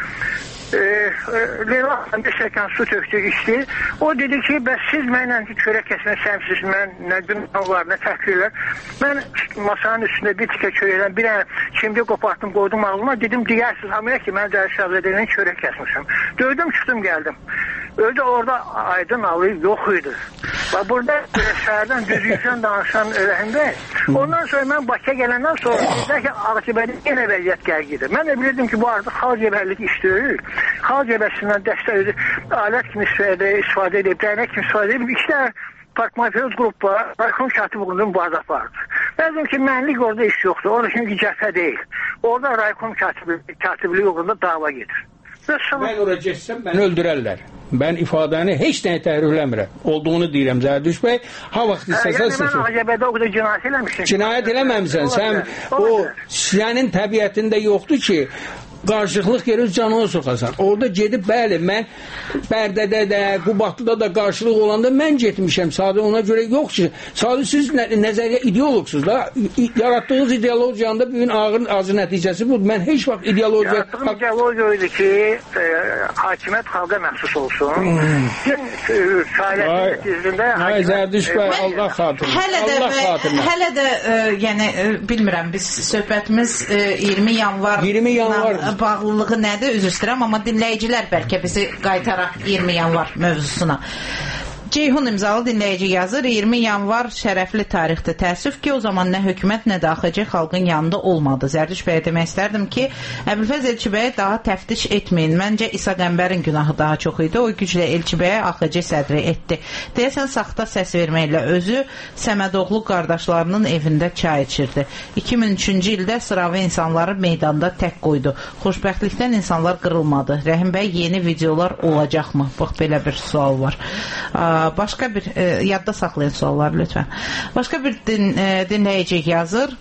S12: Leyla xanım bir stəkan su tökdü, içdi. O dedi ki, bəs siz mənlə çörək kəsmək istəmişsiniz, mən nə günah var, nə təhqirlər. Mən masanın üstündə bir tikə çörəkdən bir dənə kimdə qopartdım, qoydum ağlıma. Dedim, deyərsiniz hamıya ki, mən Zərdüş Əlizadə çörək kəsmişəm. Döydüm, çıxdım, gəldim. Öyle orada Aydın Aliyev yok idi. Ve burada şehirden düzgün danışan öğrenci. Ondan sonra ben Bakı'ya gelenden sonra dediler ki Ağcabədi yine vəziyyət gərgidir. Ben de bilirdim ki bu artık Xalcəbədlik iş deyil. Xalcəbədisindən dəstək alət kimi istifadə edib, dərnek kimi istifadə edib. İşte Park-Mafiyöz qrup var, Raykom Katib uğrunun bazaf vardır. Ben dedim ki mənlik orada iş yoktur. Orada çünkü cəbhə değil. Orada Raykom Katibliği uğrunda dava gedir.
S5: Ben oraya geçsem beni öldürürler. Ben ifadəni heç nəyə təhrifləmirəm. Olduğunu deyirəm Zərdüş bəy. Ha vaxt istəsən
S12: yəni mən Ağcabədə o qədər cinayət eləmişim.
S5: Cinayət eləməmsən. Sən o sənin təbiətində yoxdur ki, qarşılıqlıq yeriniz canına soxasan. Orada gedib, bəli, mən Bərdədə də, Qubadlıda da qarşılıq olanda mən getmişəm. Sadə ona görə yox ki, sadə siz nəzəriyyə ideologsunuz da. Yaratdığınız ideologiyanın da bir gün ağır azı nəticəsi bu. Mən heç vaxt ideologiya...
S12: Yaratdığım ideologiya idi ki, hakimiyyət xalqa məxsus olsun. Fəaliyyətin nəticəsində...
S5: Ay, Zərdüş bəy, Allah xatirinə.
S3: Hələ də, yəni, bilmirəm, biz söhbətimiz 20 yanvar bağlılığı nədir? Üzr istəyirəm, amma dinləyicilər bəlkə bizi qaytaraq 20 yanvar mövzusuna. Ceyhun imzalı dinləyici yazır, 20 yanvar şərəfli tarixdir. Təəssüf ki, o zaman nə hökumət, nə də AXC xalqın yanında olmadı. Zərdüş bəyə demək istərdim ki, Əbülfəz Elçibəyə daha təftiş etməyin. Məncə İsa Qəmbərin günahı daha çox idi. O güclə Elçibəyə AXC sədri etdi. Deyəsən, saxta səs verməklə özü Səmədoğlu qardaşlarının evində çay içirdi. 2003-cü ildə sıravi insanları meydanda tək qoydu. Xoşbəxtlikdən insanlar qırılmadı. Rəhim bəy, yeni videolar olacaqmı? Bax, belə bir sual var. Başqa bir, yadda saxlayın sualları lütfən. Başqa bir dinləyici yazır.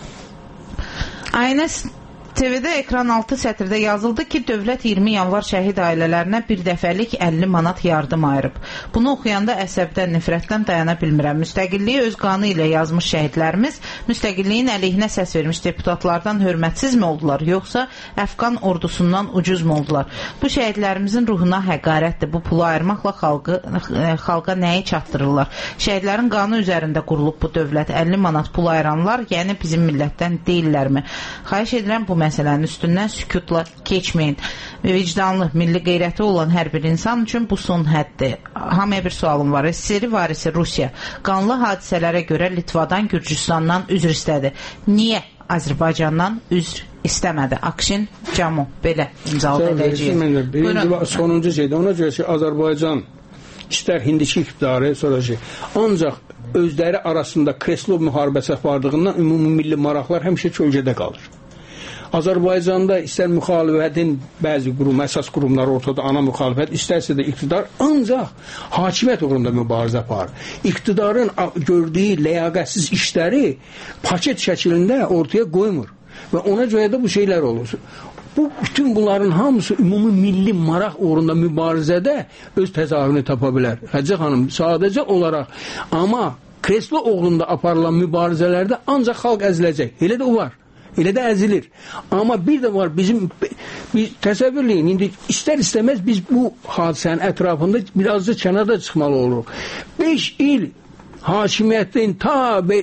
S3: Aynəs TV-də ekran altı sətirdə yazıldı ki, dövlət 20 yanvar şəhid ailələrinə bir dəfəlik 50 manat yardım ayırıb. Bunu oxuyanda əsəbdən, nifrətdən dayana bilmirəm. Müstəqilliyi öz qanı ilə yazmış şəhidlərimiz müstəqilliyin əleyhinə səs vermiş deputatlardan hörmətsizmi oldular, yoxsa Əfqan ordusundan ucuzmu oldular? Bu şəhidlərimizin ruhuna həqarətdir. Bu pulu ayırmaqla xalqa nəyi çatdırırlar? Şəhidlərin qanı üzərində qurulub bu dövlət. 50 manat pul ayıranlar, yəni bizim millətdən deyillərmi? Xahiş edirəm, bu məsələnin üstündən sükutla keçməyin. Vicdanlı, milli qeyrəti olan hər bir insan üçün bu son həddir. Hamıya bir sualım var. SSR varisi Rusiya qanlı hadisələrə görə Litvadan, Gürcüstandan üzr istədi. Niyə Azərbaycandan üzr istəmədi? Akşin Camu belə imzalı edəcəyik.
S5: Sonuncu şeydə ona görə ki, Azərbaycan istər hindiki iqtidarı, sonra ki, ancaq özləri arasında kreslo müharibəsi apardığından ümumi milli maraqlar həmişə kölgədə qalır. Azərbaycanda istər müxalifətin bəzi qurum, əsas qurumları ortada, ana müxalifət, istərsə də iqtidar ancaq hakimiyyət uğrunda mübarizə aparır. İqtidarın gördüyü ləyaqətsiz işləri paket şəklində ortaya qoymur və ona görə də bu şeylər olur. Bütün bunların hamısı ümumi milli maraq uğrunda mübarizədə öz təzahürünü tapa bilər. Həcə xanım, sadəcə olaraq, amma kreslo uğrunda aparılan mübarizələrdə ancaq xalq əziləcək. Elə də o var. Elə də əzilir. Amma bir də var, biz təsəvvürləyin, indi istər-istəməz biz bu hadisənin ətrafında biraz da kənarda çıxmalı oluruq. 5 il hakimiyyətin ta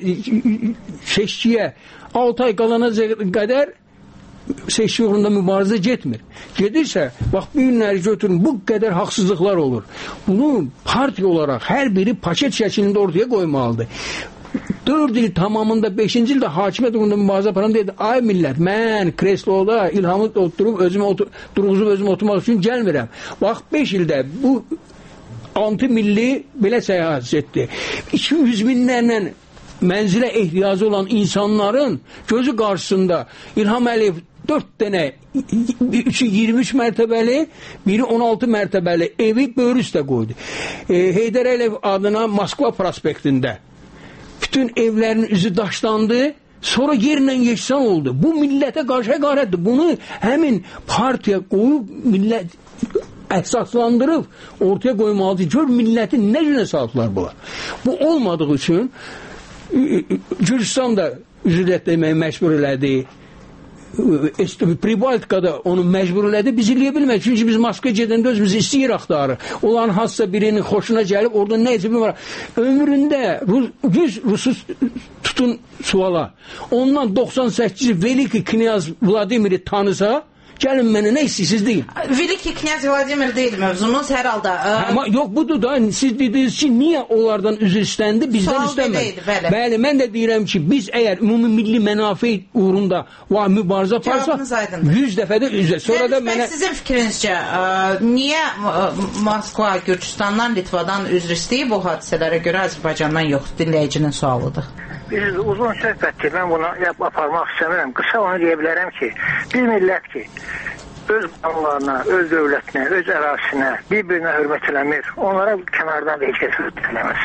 S5: seçkiyə 6 ay qalana qədər seçki uğrunda mübarizə getmir. Gedirsə, bax, bir günləri götürün, bu qədər haqsızlıqlar olur. Bunu partiya olaraq hər biri paket şəklində ortaya qoymalıdır. 4 il tamamında 5-ci ildə hakimiyyət uğrunda mübarizə aparan dedi, ay millət, mən kresloda İlhamı oturub, durğuzub özümü oturmaq üçün gəlmirəm. Bax, 5 ildə bu anti-milli belə səyahət etdi. 200 minlərlə mənzilə ehtiyacı olan insanların gözü qarşısında İlham Əliyev 4 dənə, üçü 23 mərtəbəli, biri 16 mərtəbəli evi böyrü üstə qoydu. Heydər Əliyev adına Moskva prospektində bütün evlərin üzü daşlandı, sonra yerlə yeksan oldu. Bu millətə qarşı həqarətdir. Bunu həmin partiya qoyub, millət əsaslandırıb, ortaya qoymalıdır. Gör, millətin nə günə saatlar bunlar. Bu olmadığı üçün Gürcistan da üzrət deməyi məcbur elədi. Pribaltikada onu məcbur elədi, biz eləyə bilmək. Çünki biz Moskva gedəndə özümüzü istəyir axtarı. Onların hansısa birinin xoşuna gəlib, orada nə isə bir var. Ömründə 100 Rusu tutun suala. Ondan 98 Veliki Knyaz Vladimiri tanısa, gəlin mənə nə istəyirsiniz deyin.
S3: Veliki Knyaz Vladimir deyil mövzumuz hər halda.
S5: Amma yox, budur da, siz dediniz ki, niyə onlardan üzr istəndi, bizdən istəmədi. Bəli, mən də deyirəm ki, biz əgər ümumi milli mənafe uğrunda mübarizə aparsaq, 100 dəfə də üzr. Sonra da mənə...
S3: Sizin fikrinizcə, niyə Moskva, Gürcüstandan, Litvadan üzr istəyib bu hadisələrə görə Azərbaycandan yox? Dinləyicinin sualıdır.
S12: Biz uzun söhbətdir, mən bunu aparmaq istəmirəm. Qısa onu deyə bilərəm ki, bir millət ki, öz qanunlarına, öz dövlətinə, öz ərazisinə, bir-birinə hörmət eləmir, onlara kənardan da heç kəs hörmət eləməz.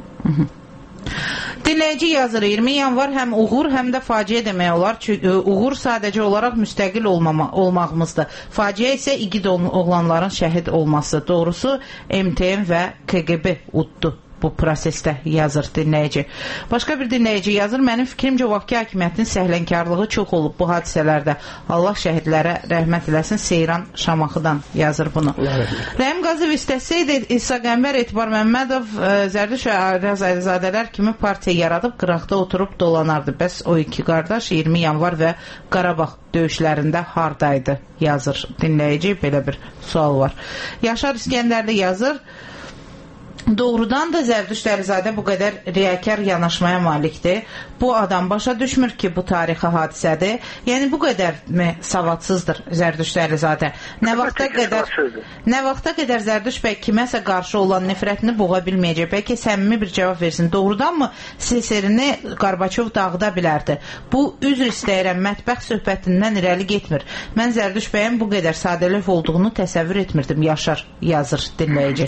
S3: Dinləyici yazır, 20 yanvar həm uğur, həm də faciə demək olar. Çünki uğur sadəcə olaraq müstəqil olmağımızdır. Faciə isə igid oğlanların şəhid olması. Doğrusu MTM və KGB uddu. bu prosesdə, yazır dinləyici. Başqa bir dinləyici yazır, mənim fikrimcə Bakı hakimiyyətinin səhlənkarlığı çox olub bu hadisələrdə. Allah şəhidlərə rəhmət eləsin. Seyran Şamaxıdan yazır bunu. Rəhim Qaziyev istəsəydi, İsa Qəmbər, Etibar Məmmədov, Zərdüş və Araz Əlizadələr kimi partiya yaradıb qıraqda oturub dolanardı. Bəs o iki qardaş 20 yanvar və Qarabağ döyüşlərində hardaydı, yazır dinləyici. Belə bir sual var. Yaşar İskəndərli yazır, doğrudan da Zərdüş Dəlizadə bu qədər riyakar yanaşmaya malikdir. Bu adam başa düşmür ki, bu tarixi hadisədir. Yəni bu qədər mi savadsızdır Zərdüş Dəlizadə? Nə vaxta qədər Zərdüş bəy kiməsə qarşı olan nifrətini boğa bilməyəcək? Bəlkə səmimi bir cavab versin. Doğrudanmı SSR-ni Qarbaçov dağıda bilərdi? Bu, üzr istəyirəm, mətbəx söhbətindən irəli getmir. Mən Zərdüş bəyin bu qədər sadəlöv olduğunu təsəvvür etmirdim, Yaşar yazır dinləyici.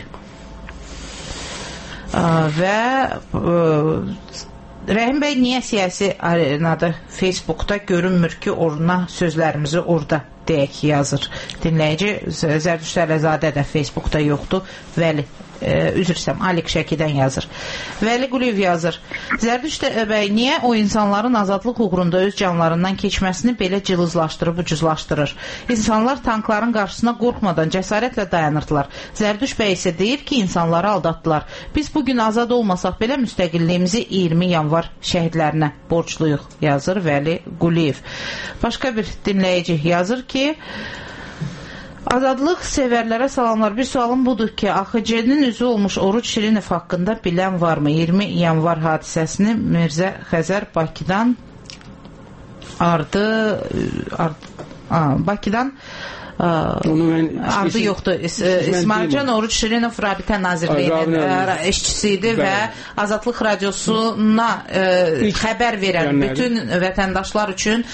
S3: Və Rəhim bəy niyə siyasi arenada Facebookda görünmür ki, oruna sözlərimizi orada deyək, yazır dinləyici. Zərdüş Dəlizadə də Facebookda yoxdur. Vəli üzr istəyirəm, Alik Şəkidən yazır. Vəli Quliyev yazır, Zərdüş bəy niyə o insanların azadlıq uğrunda öz canlarından keçməsini belə cılızlaşdırıb, ucuzlaşdırır? İnsanlar tankların qarşısına qorxmadan cəsarətlə dayanırdılar. Zərdüş bəy isə deyir ki, insanları aldatdılar. Biz bugün azad olmasaq belə müstəqilliyimizi 20 yanvar şəhidlərinə borcluyuq, yazır Vəli Quliyev. Başqa bir dinləyici yazır ki, azadlıq sevərlərə salamlar. Bir sualım budur ki, AXC-nin üzvü olmuş Oruç Şirinov haqqında bilən varmı? 20 yanvar hadisəsini Mirzə Xəzər Bakıdan Bakıdan ardı yoxdur. İsmailcan Oruç Şirinov Rabitə Nazirliyinin işçisi idi və Azadlıq Radiosuna xəbər verən bütün vətəndaşlar üçün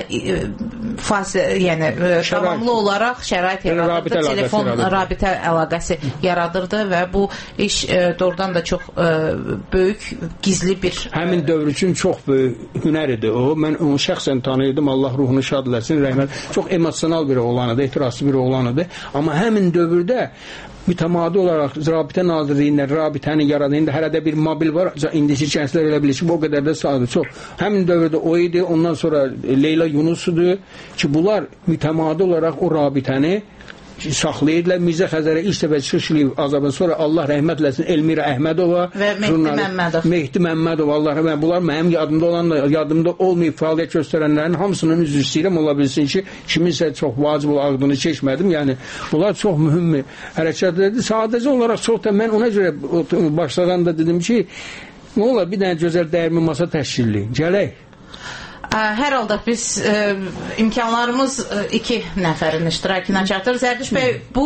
S3: davamlı olaraq şərait yaradırdı. Telefon rabitə əlaqəsi yaradırdı və bu iş doğrudan da çox böyük, gizli bir...
S5: Həmin dövr üçün çox böyük hünər idi o. Mən onu şəxsən tanıyırdım. Allah ruhunu şad eləsin, rəhmət. Çox emosional bir oğlan idi. İhtiraslı bir oğlanıdır. Amma həmin dövrdə mütəmadi olaraq Rabitə Nazirliyində Rabitəni yaradığında hələ də bir mobil var. İndiki gənclər elə bilir ki, bu o qədər də sadə çox. Həmin dövrdə o idi. Ondan sonra Leyla Yunusudur ki, bunlar mütəmadi olaraq o Rabitəni saxlayırdılar. Mirzə Xəzərə ilk dəfə çıxış eləyib azabın, sonra Allah rəhmət eləsin Elmira Əhmədova
S3: və Mehdi
S5: Məmmədov. Allah rəhmət. Bunlar mənim yadımda olmayıb fəaliyyət göstərənlərin hamısının üzr istəyirəm, ola bilsin ki, kiminsə çox vacib adını çəkmədim. Yəni bunlar çox mühüm hərəkətlərdir. Sadəcə olaraq çox da mən ona görə başladan da dedim ki, nə olar bir dənə gözəl dəyirmi masa təşkilli. Gələk.
S3: Hər halda biz imkanlarımız 2 nəfərin iştirakına çatır. Zərdüş bəy, bu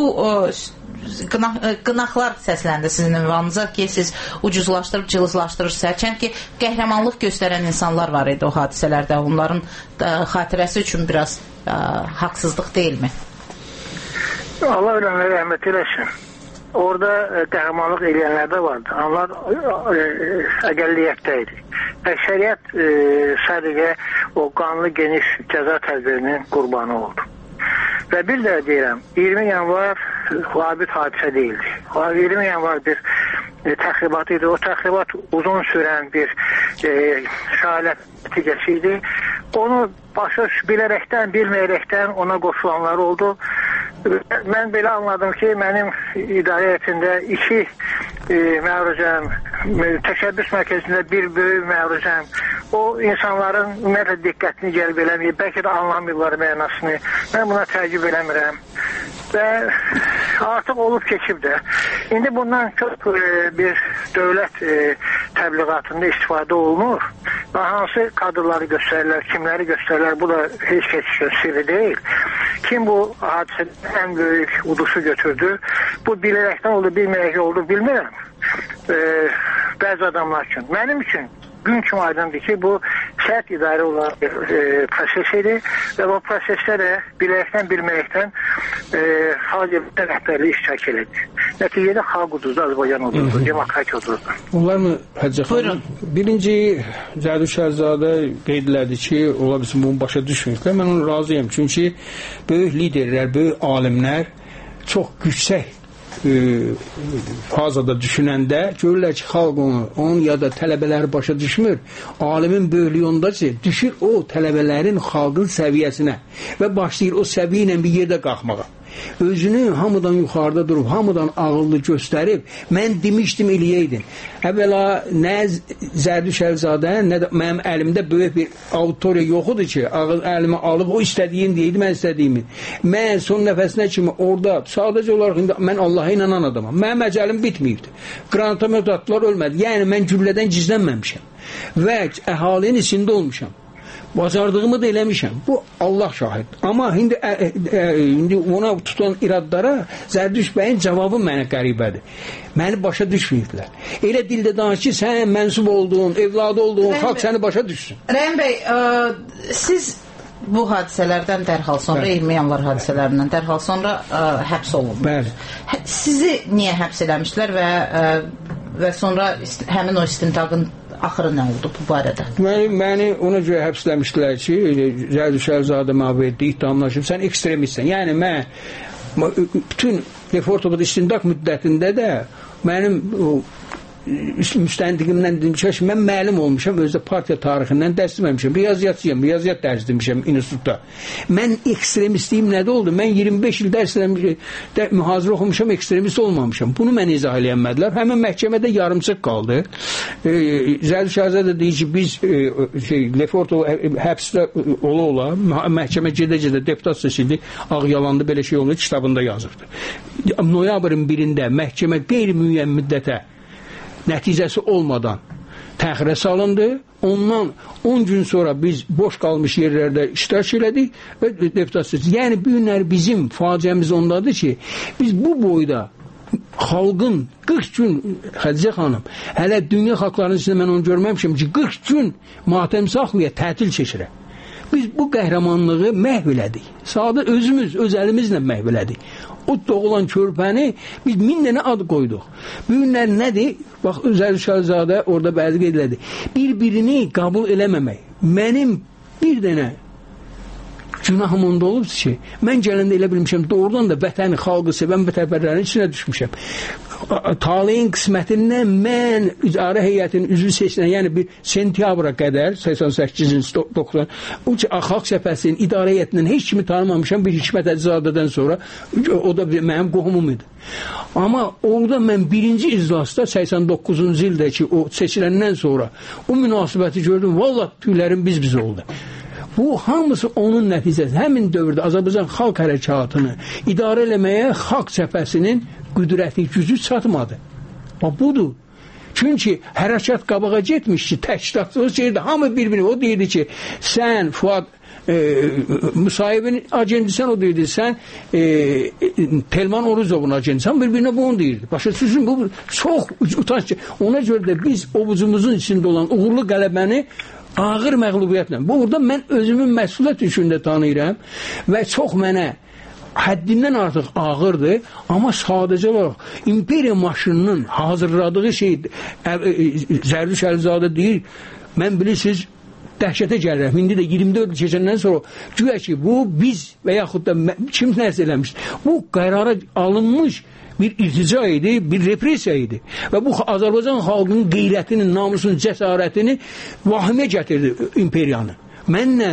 S3: qınaqlar səsləndi sizin ünvanınıza ki, siz ucuzlaşdırıb, cılızlaşdırırsınız. Hərçənd ki, qəhrəmanlıq göstərən insanlar var idi o hadisələrdə. Onların xatirəsi üçün biraz haqsızlıq deyilmi?
S12: Allah öləmə rəhmət eləsin. Orada qəhrəmanlıq eləyənlər də vardı. Onlar əqəlliyyətdə idi. Əksəriyyət sadəcə o qanlı geniş cəza tədbirinin qurbanı oldu. Və bir də deyirəm, 20 yanvar labid hadisə deyildi. 20 yanvar bir təxribat idi. O təxribat uzun sürən bir şəhadət nəticəsi idi. Onu başa bilərəkdən, bilməyərəkdən ona qoşulanlar oldu. Mən belə anladım ki, mənim idarə heyətində 2 məruzəm, təşəbbüs mərkəzində bir böyük məruzəm. O insanların ümumiyyətlə diqqətini cəlb eləməyib, bəlkə də anlamırlar mənasını. Mən buna təəccüb eləmirəm. Və artıq olub keçib də. İndi bundan çox bir dövlət təbliğatında istifadə olunur. Və hansı kadrları göstərirlər, kimləri göstərirlər, bu da heç keçişin sirri deyil. Kim bu hadisədə ən böyük uduşu götürdü? Bu bilərəkdən oldu, bilməyərək oldu, bilmirəm. Bəzi adamlar üçün. Mənim üçün gün kimi aydındır ki, bu sərt idarə olan bir proses idi və bu prosesdə də biləkdən, bilməkdən xalq rəhbərliyi iştirak elədi. Nəticədə xalq uduzdu, Azərbaycan uduzdu, demokratiya uduzdu.
S5: Onlar mı Həcə xanım? Birinci Zərdüş Əlizadə qeyd elədi ki, ola bilsin bunu başa düşmürlər. Mən onu razıyam. Çünki böyük liderlər, böyük alimlər çox yüksək fazada düşünəndə görürlər ki, xalq onun ya da tələbələri başa düşmür. Alimin böyüklüyü ondadır, düşür o tələbələrin xalqın səviyyəsinə və başlayır o səviyyə ilə bir yerdə qalxmağa. Özünü hamıdan yuxarıda durub, hamıdan ağıllı göstərib, mən demişdim eləyəydin. Əvvəla nə Zərdüş Əlizadə, nə də mənim əlimdə böyük bir auditoriya yox idi ki, əlimi alıb o istədiyim deyildi, mən istədiyimi. Mən son nəfəsinə kimi orada sadəcə olaraq indi mən Allaha inanan adamam. Mənim əcəlim bitməyibdi. Qranatomet atdılar, ölmədi. Yəni mən güllədən gizlənməmişəm və əhalinin içində olmuşam. Bacardığımı da eləmişəm. Bu Allah şahid. Amma indi ona tutan iradlara Zərdüş bəyin cavabı mənə qəribədir. Məni başa düşməyiblər. Elə dildə danış ki, sən mənsub olduğun, evladı olduğun xalq səni başa düşsün.
S3: Rəhim bəy, siz bu hadisələrdən dərhal sonra, 20 yanvar hadisələrindən dərhal sonra həbs olunmuş.
S5: Bəli.
S3: Sizi niyə həbs eləmişlər və sonra həmin o istintaqın axırı nə oldu bu barədə?
S5: Məni ona görə həbsləmişdilər ki, Zərdüş Əlizadə məvədi iddiamlaşıb, sən ekstremistsən. Yəni, mən bütün Lefortovada istintaq müddətində də mənim müstəndiqimdən demişəm ki, mən müəllim olmuşam, özdə partiya tarixindən dərs deməmişəm, riyaziyyatçıyam, riyaziyyat dərs demişəm institutda. Mən ekstremistliyim nədə oldu? Mən 25 il dərs mühazirə oxumuşam, ekstremist olmamışam. Bunu mən izah eləyənmədilər. Həmin məhkəmədə yarımçıq qaldı. Zərdüş Əlizadə deyir ki, biz Lefortov həbsdə ola-ola, məhkəmə gedə-gedə deputat seçildi, ağ yalandı, belə şey oldu, kitabında yazırdı. Noyabrın 1-də məhkəmə qeyri-müəyyən müddətə nəticəsi olmadan təxirə salındı. Ondan 10 gün sonra biz boş qalmış yerlərdə iştirak elədik və deputat seçildi. Yəni, bu günlər bizim faciəmiz ondadır ki, biz bu boyda xalqın 40 gün, Xədicə xanım, hələ dünya xalqlarının içində mən onu görməmişim ki, 40 gün matəm saxlaya tətil keçirək. Biz bu qəhrəmanlığı məhv elədik. Sadə özümüz, öz əlimizlə məhv elədik. O doğulan körpəni biz 1000 dənə ad qoyduq. Bu günlər nədir? Bax, Zərdüş Əlizadə orada bəzi qeyd elədi. Bir-birini qəbul eləməmək. Mənim bir dənə günahım onda olubdur ki, mən gələndə elə bilmişəm, doğrudan da vətəni, xalqı sevən vətənpərvərlərin içinə düşmüşəm. Taleyin qismətindən mən idarə heyətinin üzvü seçilən, yəni bir sentyabra qədər, 88-ci 90, Xalq Cəbhəsinin idarə heyətindən heç kimi tanımamışam, bir Hikmət Əcizadədən sonra, o da mənim qohumum idi. Amma orada mən birinci iclasda 89-cu ildə ki, o seçiləndən sonra o münasibəti gördüm, valla tüylərim biz oldu. Bu hamısı onun nəticəsi. Həmin dövrdə Azərbaycan xalq hərəkatını idarə eləməyə Xalq Cəbhəsinin qüdrəti, gücü çatmadı. Budur. Çünki hərəkat qabağa getmiş ki, təşkilatçılıq şeydir. Hamı bir-birini, o deyirdi ki, sən Fuad Musayevin agendisən, o deyirdi, sən Telman Oruzovun agendisən, bir-birinə bu onu deyirdi. Başa düşün, bu çox utanç. Ona görə də biz ovucumuzun içində olan uğurlu qələbəni ağır məğlubiyyətlə. Burada mən özümün məsuliyyət üçündə tanıyıram və çox mənə həddindən artıq ağırdır, amma sadəcə olaraq imperiya maşınının hazırladığı şey Zərdüş Əlizadə deyir, mən bilirsiniz, dəhşətə gəlirəm. İndi də 24 il keçəndən sonra güya ki, bu biz və yaxud da kim nəsə eləmiş. Bu qərara alınmış bir irtica idi, bir represiya idi. Və bu Azərbaycan xalqının qeyrətinin, namusunun, cəsarətini vahimə gətirdi imperiyanı. Mənlə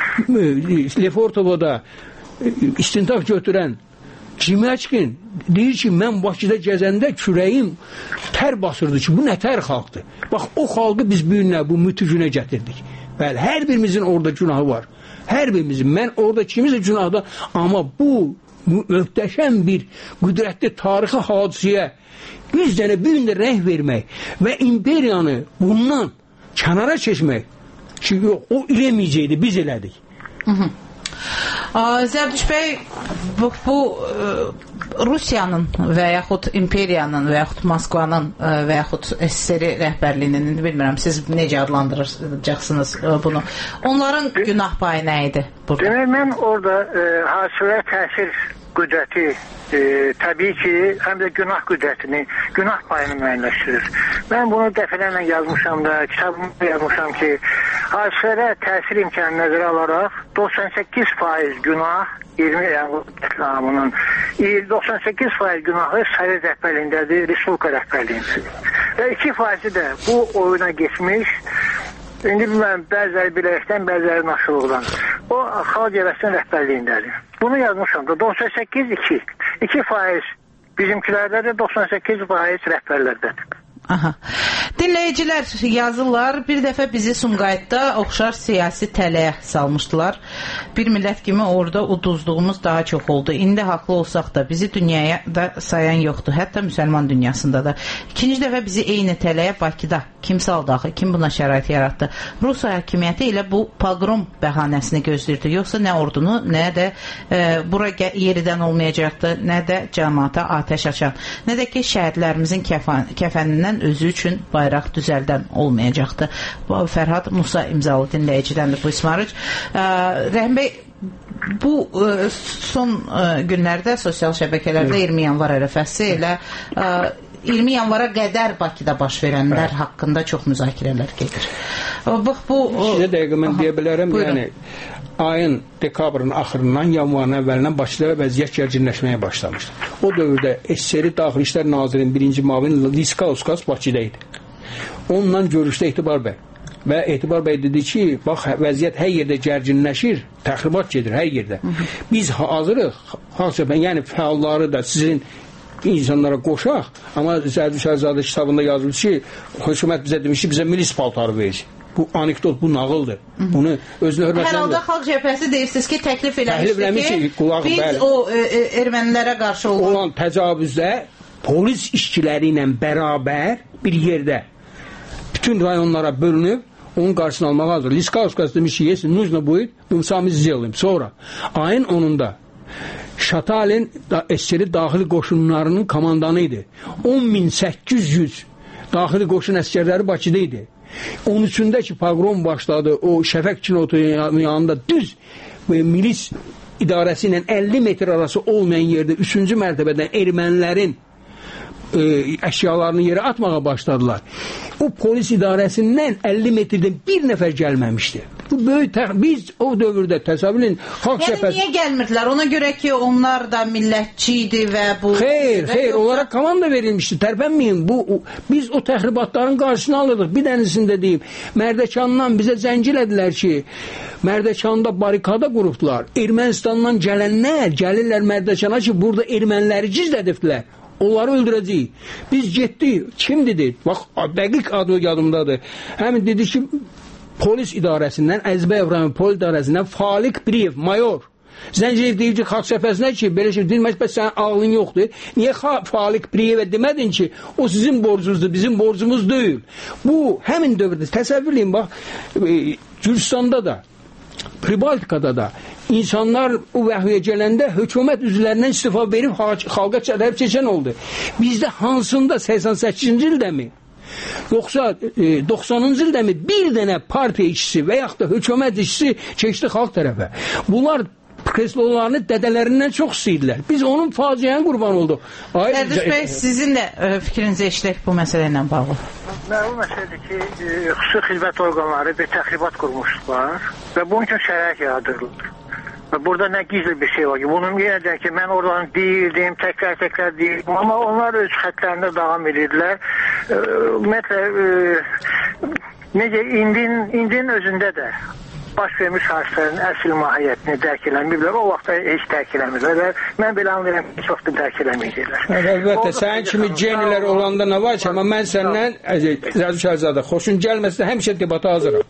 S5: Lefortovada istintaq götürən Cimyaçkin deyir ki, mən Bakıda gəzəndə kürəyim tər basırdı ki, bu nə tər xalqdır. Bax, o xalqı biz bu günə, bu mütücünə gətirdik. Bəli, hər birimizin orada günahı var. Hər birimizin. Mən orada kimisə günahda, amma bu möhtəşəm bir qüdrətli tarixi hadisəyə bir gün də rəng vermək və imperiyanı bundan kənara keçmək ki, o eləməyəcəkdi, biz elədik.
S3: Zərdüş bəy, bu Rusiyanın və yaxud imperiyanın və yaxud Moskvanın və yaxud SSR rəhbərliyinin, bilmirəm, siz necə adlandıracaqsınız bunu? Onların günah payı nə idi burada?
S12: Demək, mən orada hadisələrə təsir qüdrəti təbii ki, həm də günah qüdrətini, günah payını müəyyənləşdirir. Mən bunu dəfələrlə yazmışam da, kitabımda yazmışam ki, hadisələrə təsir imkanı nəzərə alaraq 98% günah 20 yanvar qətliamının 98% günahı Sovet rəhbərliyindədir, Respublika rəhbərliyindədir. Və 2% də bu oyuna geçmiş. İndi bilməm, bəziləri bilərəkdən, bəziləri naşılıqdan. O, Xalq Cəbhəsinin rəhbərliyindədir. Bunu yazmışam da, 98-2. 2% bizimkilərdədir, 98% rəhbərlərdədir.
S3: Aha. Dinləyicilər yazırlar, bir dəfə bizi Sumqayıtda oxşar siyasi tələyə salmışdılar. Bir millət kimi orada uduzduğumuz daha çox oldu. İndi haqlı olsaq da bizi dünyaya da sayan yoxdur, hətta müsəlman dünyasında da. İkinci dəfə bizi eyni tələyə Bakıda kim saldı axı, kim buna şərait yaratdı? Rus hakimiyyəti ilə bu pogrom bəhanəsini gözləyirdi. Yoxsa nə ordunu, nə də bura yeridən olmayacaqdı, nə də cəmaata atəş açan, nə də ki şəhidlərimizin kəfənindən özü üçün bayraq düzəldən olmayacaqdı. Fərhad Musa imzalı dinləyicidəndir bu İsmarıc. Rəhim bəy, bu son günlərdə sosial şəbəkələrdə 20 yanvar ərəfəsi ilə 20 yanvara qədər Bakıda baş verənlər haqqında çox müzakirələr gedir. Bax bu...
S5: İşte dəqiqə mən deyə bilərəm, yəni ayın dekabrın axırından yanvarın əvvəlindən Bakıda vəziyyət gərginləşməyə başlamışdı. O dövrdə SSR Daxili İşlər Nazirinin birinci müavini Liskauskas Bakıda idi. Onunla görüşdə Etibar bəy. Və Etibar bəy dedi ki, bax vəziyyət hər yerdə gərginləşir, təxribat gedir hər yerdə. Biz hazırıq, yəni fəalları da sizin insanlara qoşaq, amma Zərdüş Əlizadə kitabında yazılır ki, hökumət bizə demiş ki, bizə milis paltarı verir. Bu anekdot, bu nağıldır. Bunu özünə hörmətləndir.
S3: Hər halda Xalq Cəbhəsi deyirsiniz ki, təklif eləmişdir ki, biz o ermənilərə qarşı
S5: olan təcavüzdə polis işçiləri ilə bərabər bir yerdə bütün rayonlara bölünüb onun qarşısını almağa hazır. Liskauskas demiş ki, если нужно будет, мы сами сделаем. Sonra ayın 10-unda Şatalin SSR daxili qoşunlarının komandanı idi. 10.800 daxili qoşun əskərləri Bakıda idi. 13-də ki, pogrom başladı, o Şəfəq kinotunun yanında düz milis idarəsi ilə 50 metr arası olmayan yerdə 3-cü mərtəbədən ermənilərin əşyalarını yerə atmağa başladılar. O polis idarəsindən 50 metrdən bir nəfər gəlməmişdi. Bu böyük biz o dövrdə təsəvvürün Xalq Cəbhəsi...
S3: Yəni niyə gəlmirdilər? Ona görə ki, onlar da millətçi idi və bu...
S5: Xeyr, onlara komanda verilmişdi. Tərpənməyin. Biz o təxribatların qarşısını alırdıq. Bir dənisini də deyim. Mərdəkandan bizə zəngilədilər ki, Mərdəkanda barikada qurubdular. Ermənistandan gələnlər gəlirlər Mərdəkana ki, burada erməniləri gizlədibdilər. Onları öldürəcəyik. Biz getdik. Kim dedi? Bax, dəqiq adı yadımdadır. Həmin dedi ki, polis idarəsindən, Əzbəyev rayon polis idarəsindən Falik Briyev, mayor. Zəncirov deyib ki, Xalq Cəbhəsinə ki, belə şey deyilməz, bəs sənin ağlın yoxdur. Niyə Falik Briyevə demədin ki, o sizin borcunuzdur, bizim borcumuz deyil. Bu, həmin dövrdə, təsəvvürləyin, bax, Gürcistanda da, Pribaltikada da insanlar o vəhviyə gələndə hökumət üzvlərindən istifa verib xalqa çərəb çəkən oldu. Bizdə hansında 88-ci ildəmi? Yoxsa 90-cı ildəmi bir dənə partiya işçisi və yaxud da hökumət işçisi keçdi xalq tərəfə. Bunlar kreslolarını dədələrindən çox istəyirlər. Biz onun faciənin qurban olduq.
S3: Zərdüş bəy, sizin də fikrinizi eşidək bu məsələ ilə bağlı.
S12: Məlum məsələdir ki, xüsusi xidmət orqanları bir təxribat qurmuşdular və bunun üçün şərait yaradırlar. Burada nə gizli bir şey var ki, bunun yenə də ki, mən oradan deyirdim, təkrar deyirdim, amma onlar öz xətlərində davam edirlər. Ümumiyyətlə, necə indinin özündə də baş vermiş hadisələrin əsl mahiyyətini dərk eləməyiblər, o vaxtda heç dərk eləməyiblər və mən belə anlayıram ki, çox da dərk eləməyəcəklər.
S5: Əlbəttə, sənin kimi genilər olanda nə var ki, amma mən səndən, Zərdüş Əlizadə, xoşun gəlməsə həmişə debata hazıram.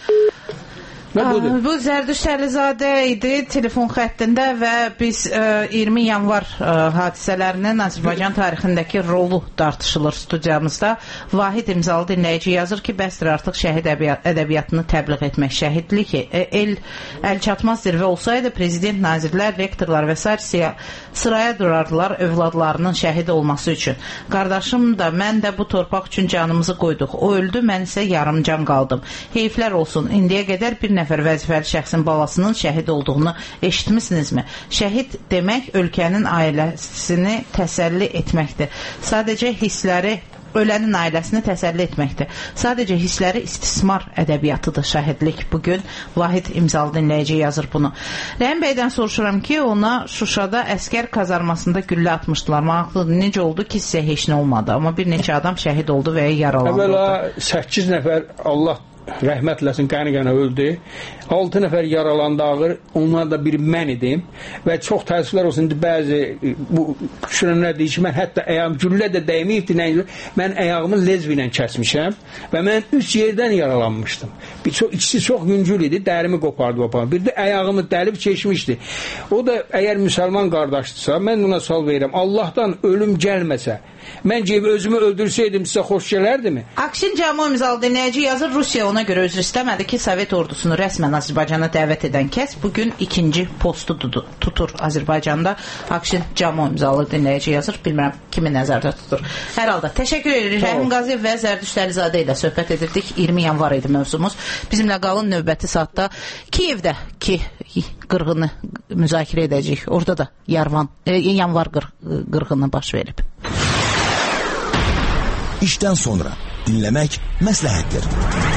S3: Bu Zərdüş Əlizadə idi telefon xəttində və biz 20 yanvar hadisələrinin Azərbaycan tarixindəki rolu tartışılır studiyamızda. Vahid imzalı dinləyici yazır ki, bəsdir artıq şəhid ədəbiyyatını təbliğ etmək. Şəhidlik əl çatmaz zirvə olsaydı, prezident, nazirlər, rektorlar və s. sıraya durardılar övladlarının şəhid olması üçün. Qardaşım da, mən də bu torpaq üçün canımızı qoyduq. O öldü, mən isə yarımcan qaldım. Heyflər olsun, indiyə qədər bir nəfər vəzifəli şəxsin balasının şəhid olduğunu eşitmisinizmi? Şəhid demək ölkənin ailəsini təsəlli etməkdir. Sadəcə hissləri ölənin ailəsini təsəlli etməkdir. Sadəcə hissləri istismar ədəbiyyatıdır şəhidlik. Bugün Vahid İmzalı dinləyici yazır bunu. Rəhim bəydən soruşuram ki, ona Şuşada əskər kazarmasında güllə atmışdılar. Maraqlıdır, necə oldu ki, sizə heç nə olmadı, amma bir neçə adam şəhid oldu və ya yaralandı.
S5: Əvvəla 8 nəfər Allah rəhmətləsin qəni-qəni öldü. 6 nəfər yaralandı ağır. Onlar da biri mən idim. Və çox təəssüflər olsun, bəzi bu düşünənlər deyir ki, mən hətta ayağım güllə də dəyməyibdi. Mən ayağımı lezbi ilə kəsmişəm və mən 3 yerdən yaralanmışdım. İkisi çox yüngül idi, dərimi qopardı. Bir də ayağımı dəlib keçmişdi. O da əgər müsəlman qardaşdırsa, mən buna sal verirəm. Allahdan ölüm gəlməsə, mən gibi özümü öldürsəydim sizə xoş gələrdimi?
S3: Aksin Camo İmzalı dinləyici yazır, Rusiya ona görə üzr istəmədi ki, Sovet ordusunu rəsmən Azərbaycana dəvət edən kəs bugün ikinci postu tutur Azərbaycanda. Aksin Camo İmzalı dinləyici yazır, bilmirəm kimi nəzərdə tutur. Hər halda təşəkkür edirik. Rəhim Qaziyev və Zərdüşt Əlizadə ilə söhbət edirdik. 20 yanvar idi mövzumuz. Bizimlə qalın, növbəti saatda Kiyevdə ki qırğını müzakirə edəcəyik. Orada da yanvar qırğını baş verib.
S1: İşdən sonra dinləmək məsləhətdir.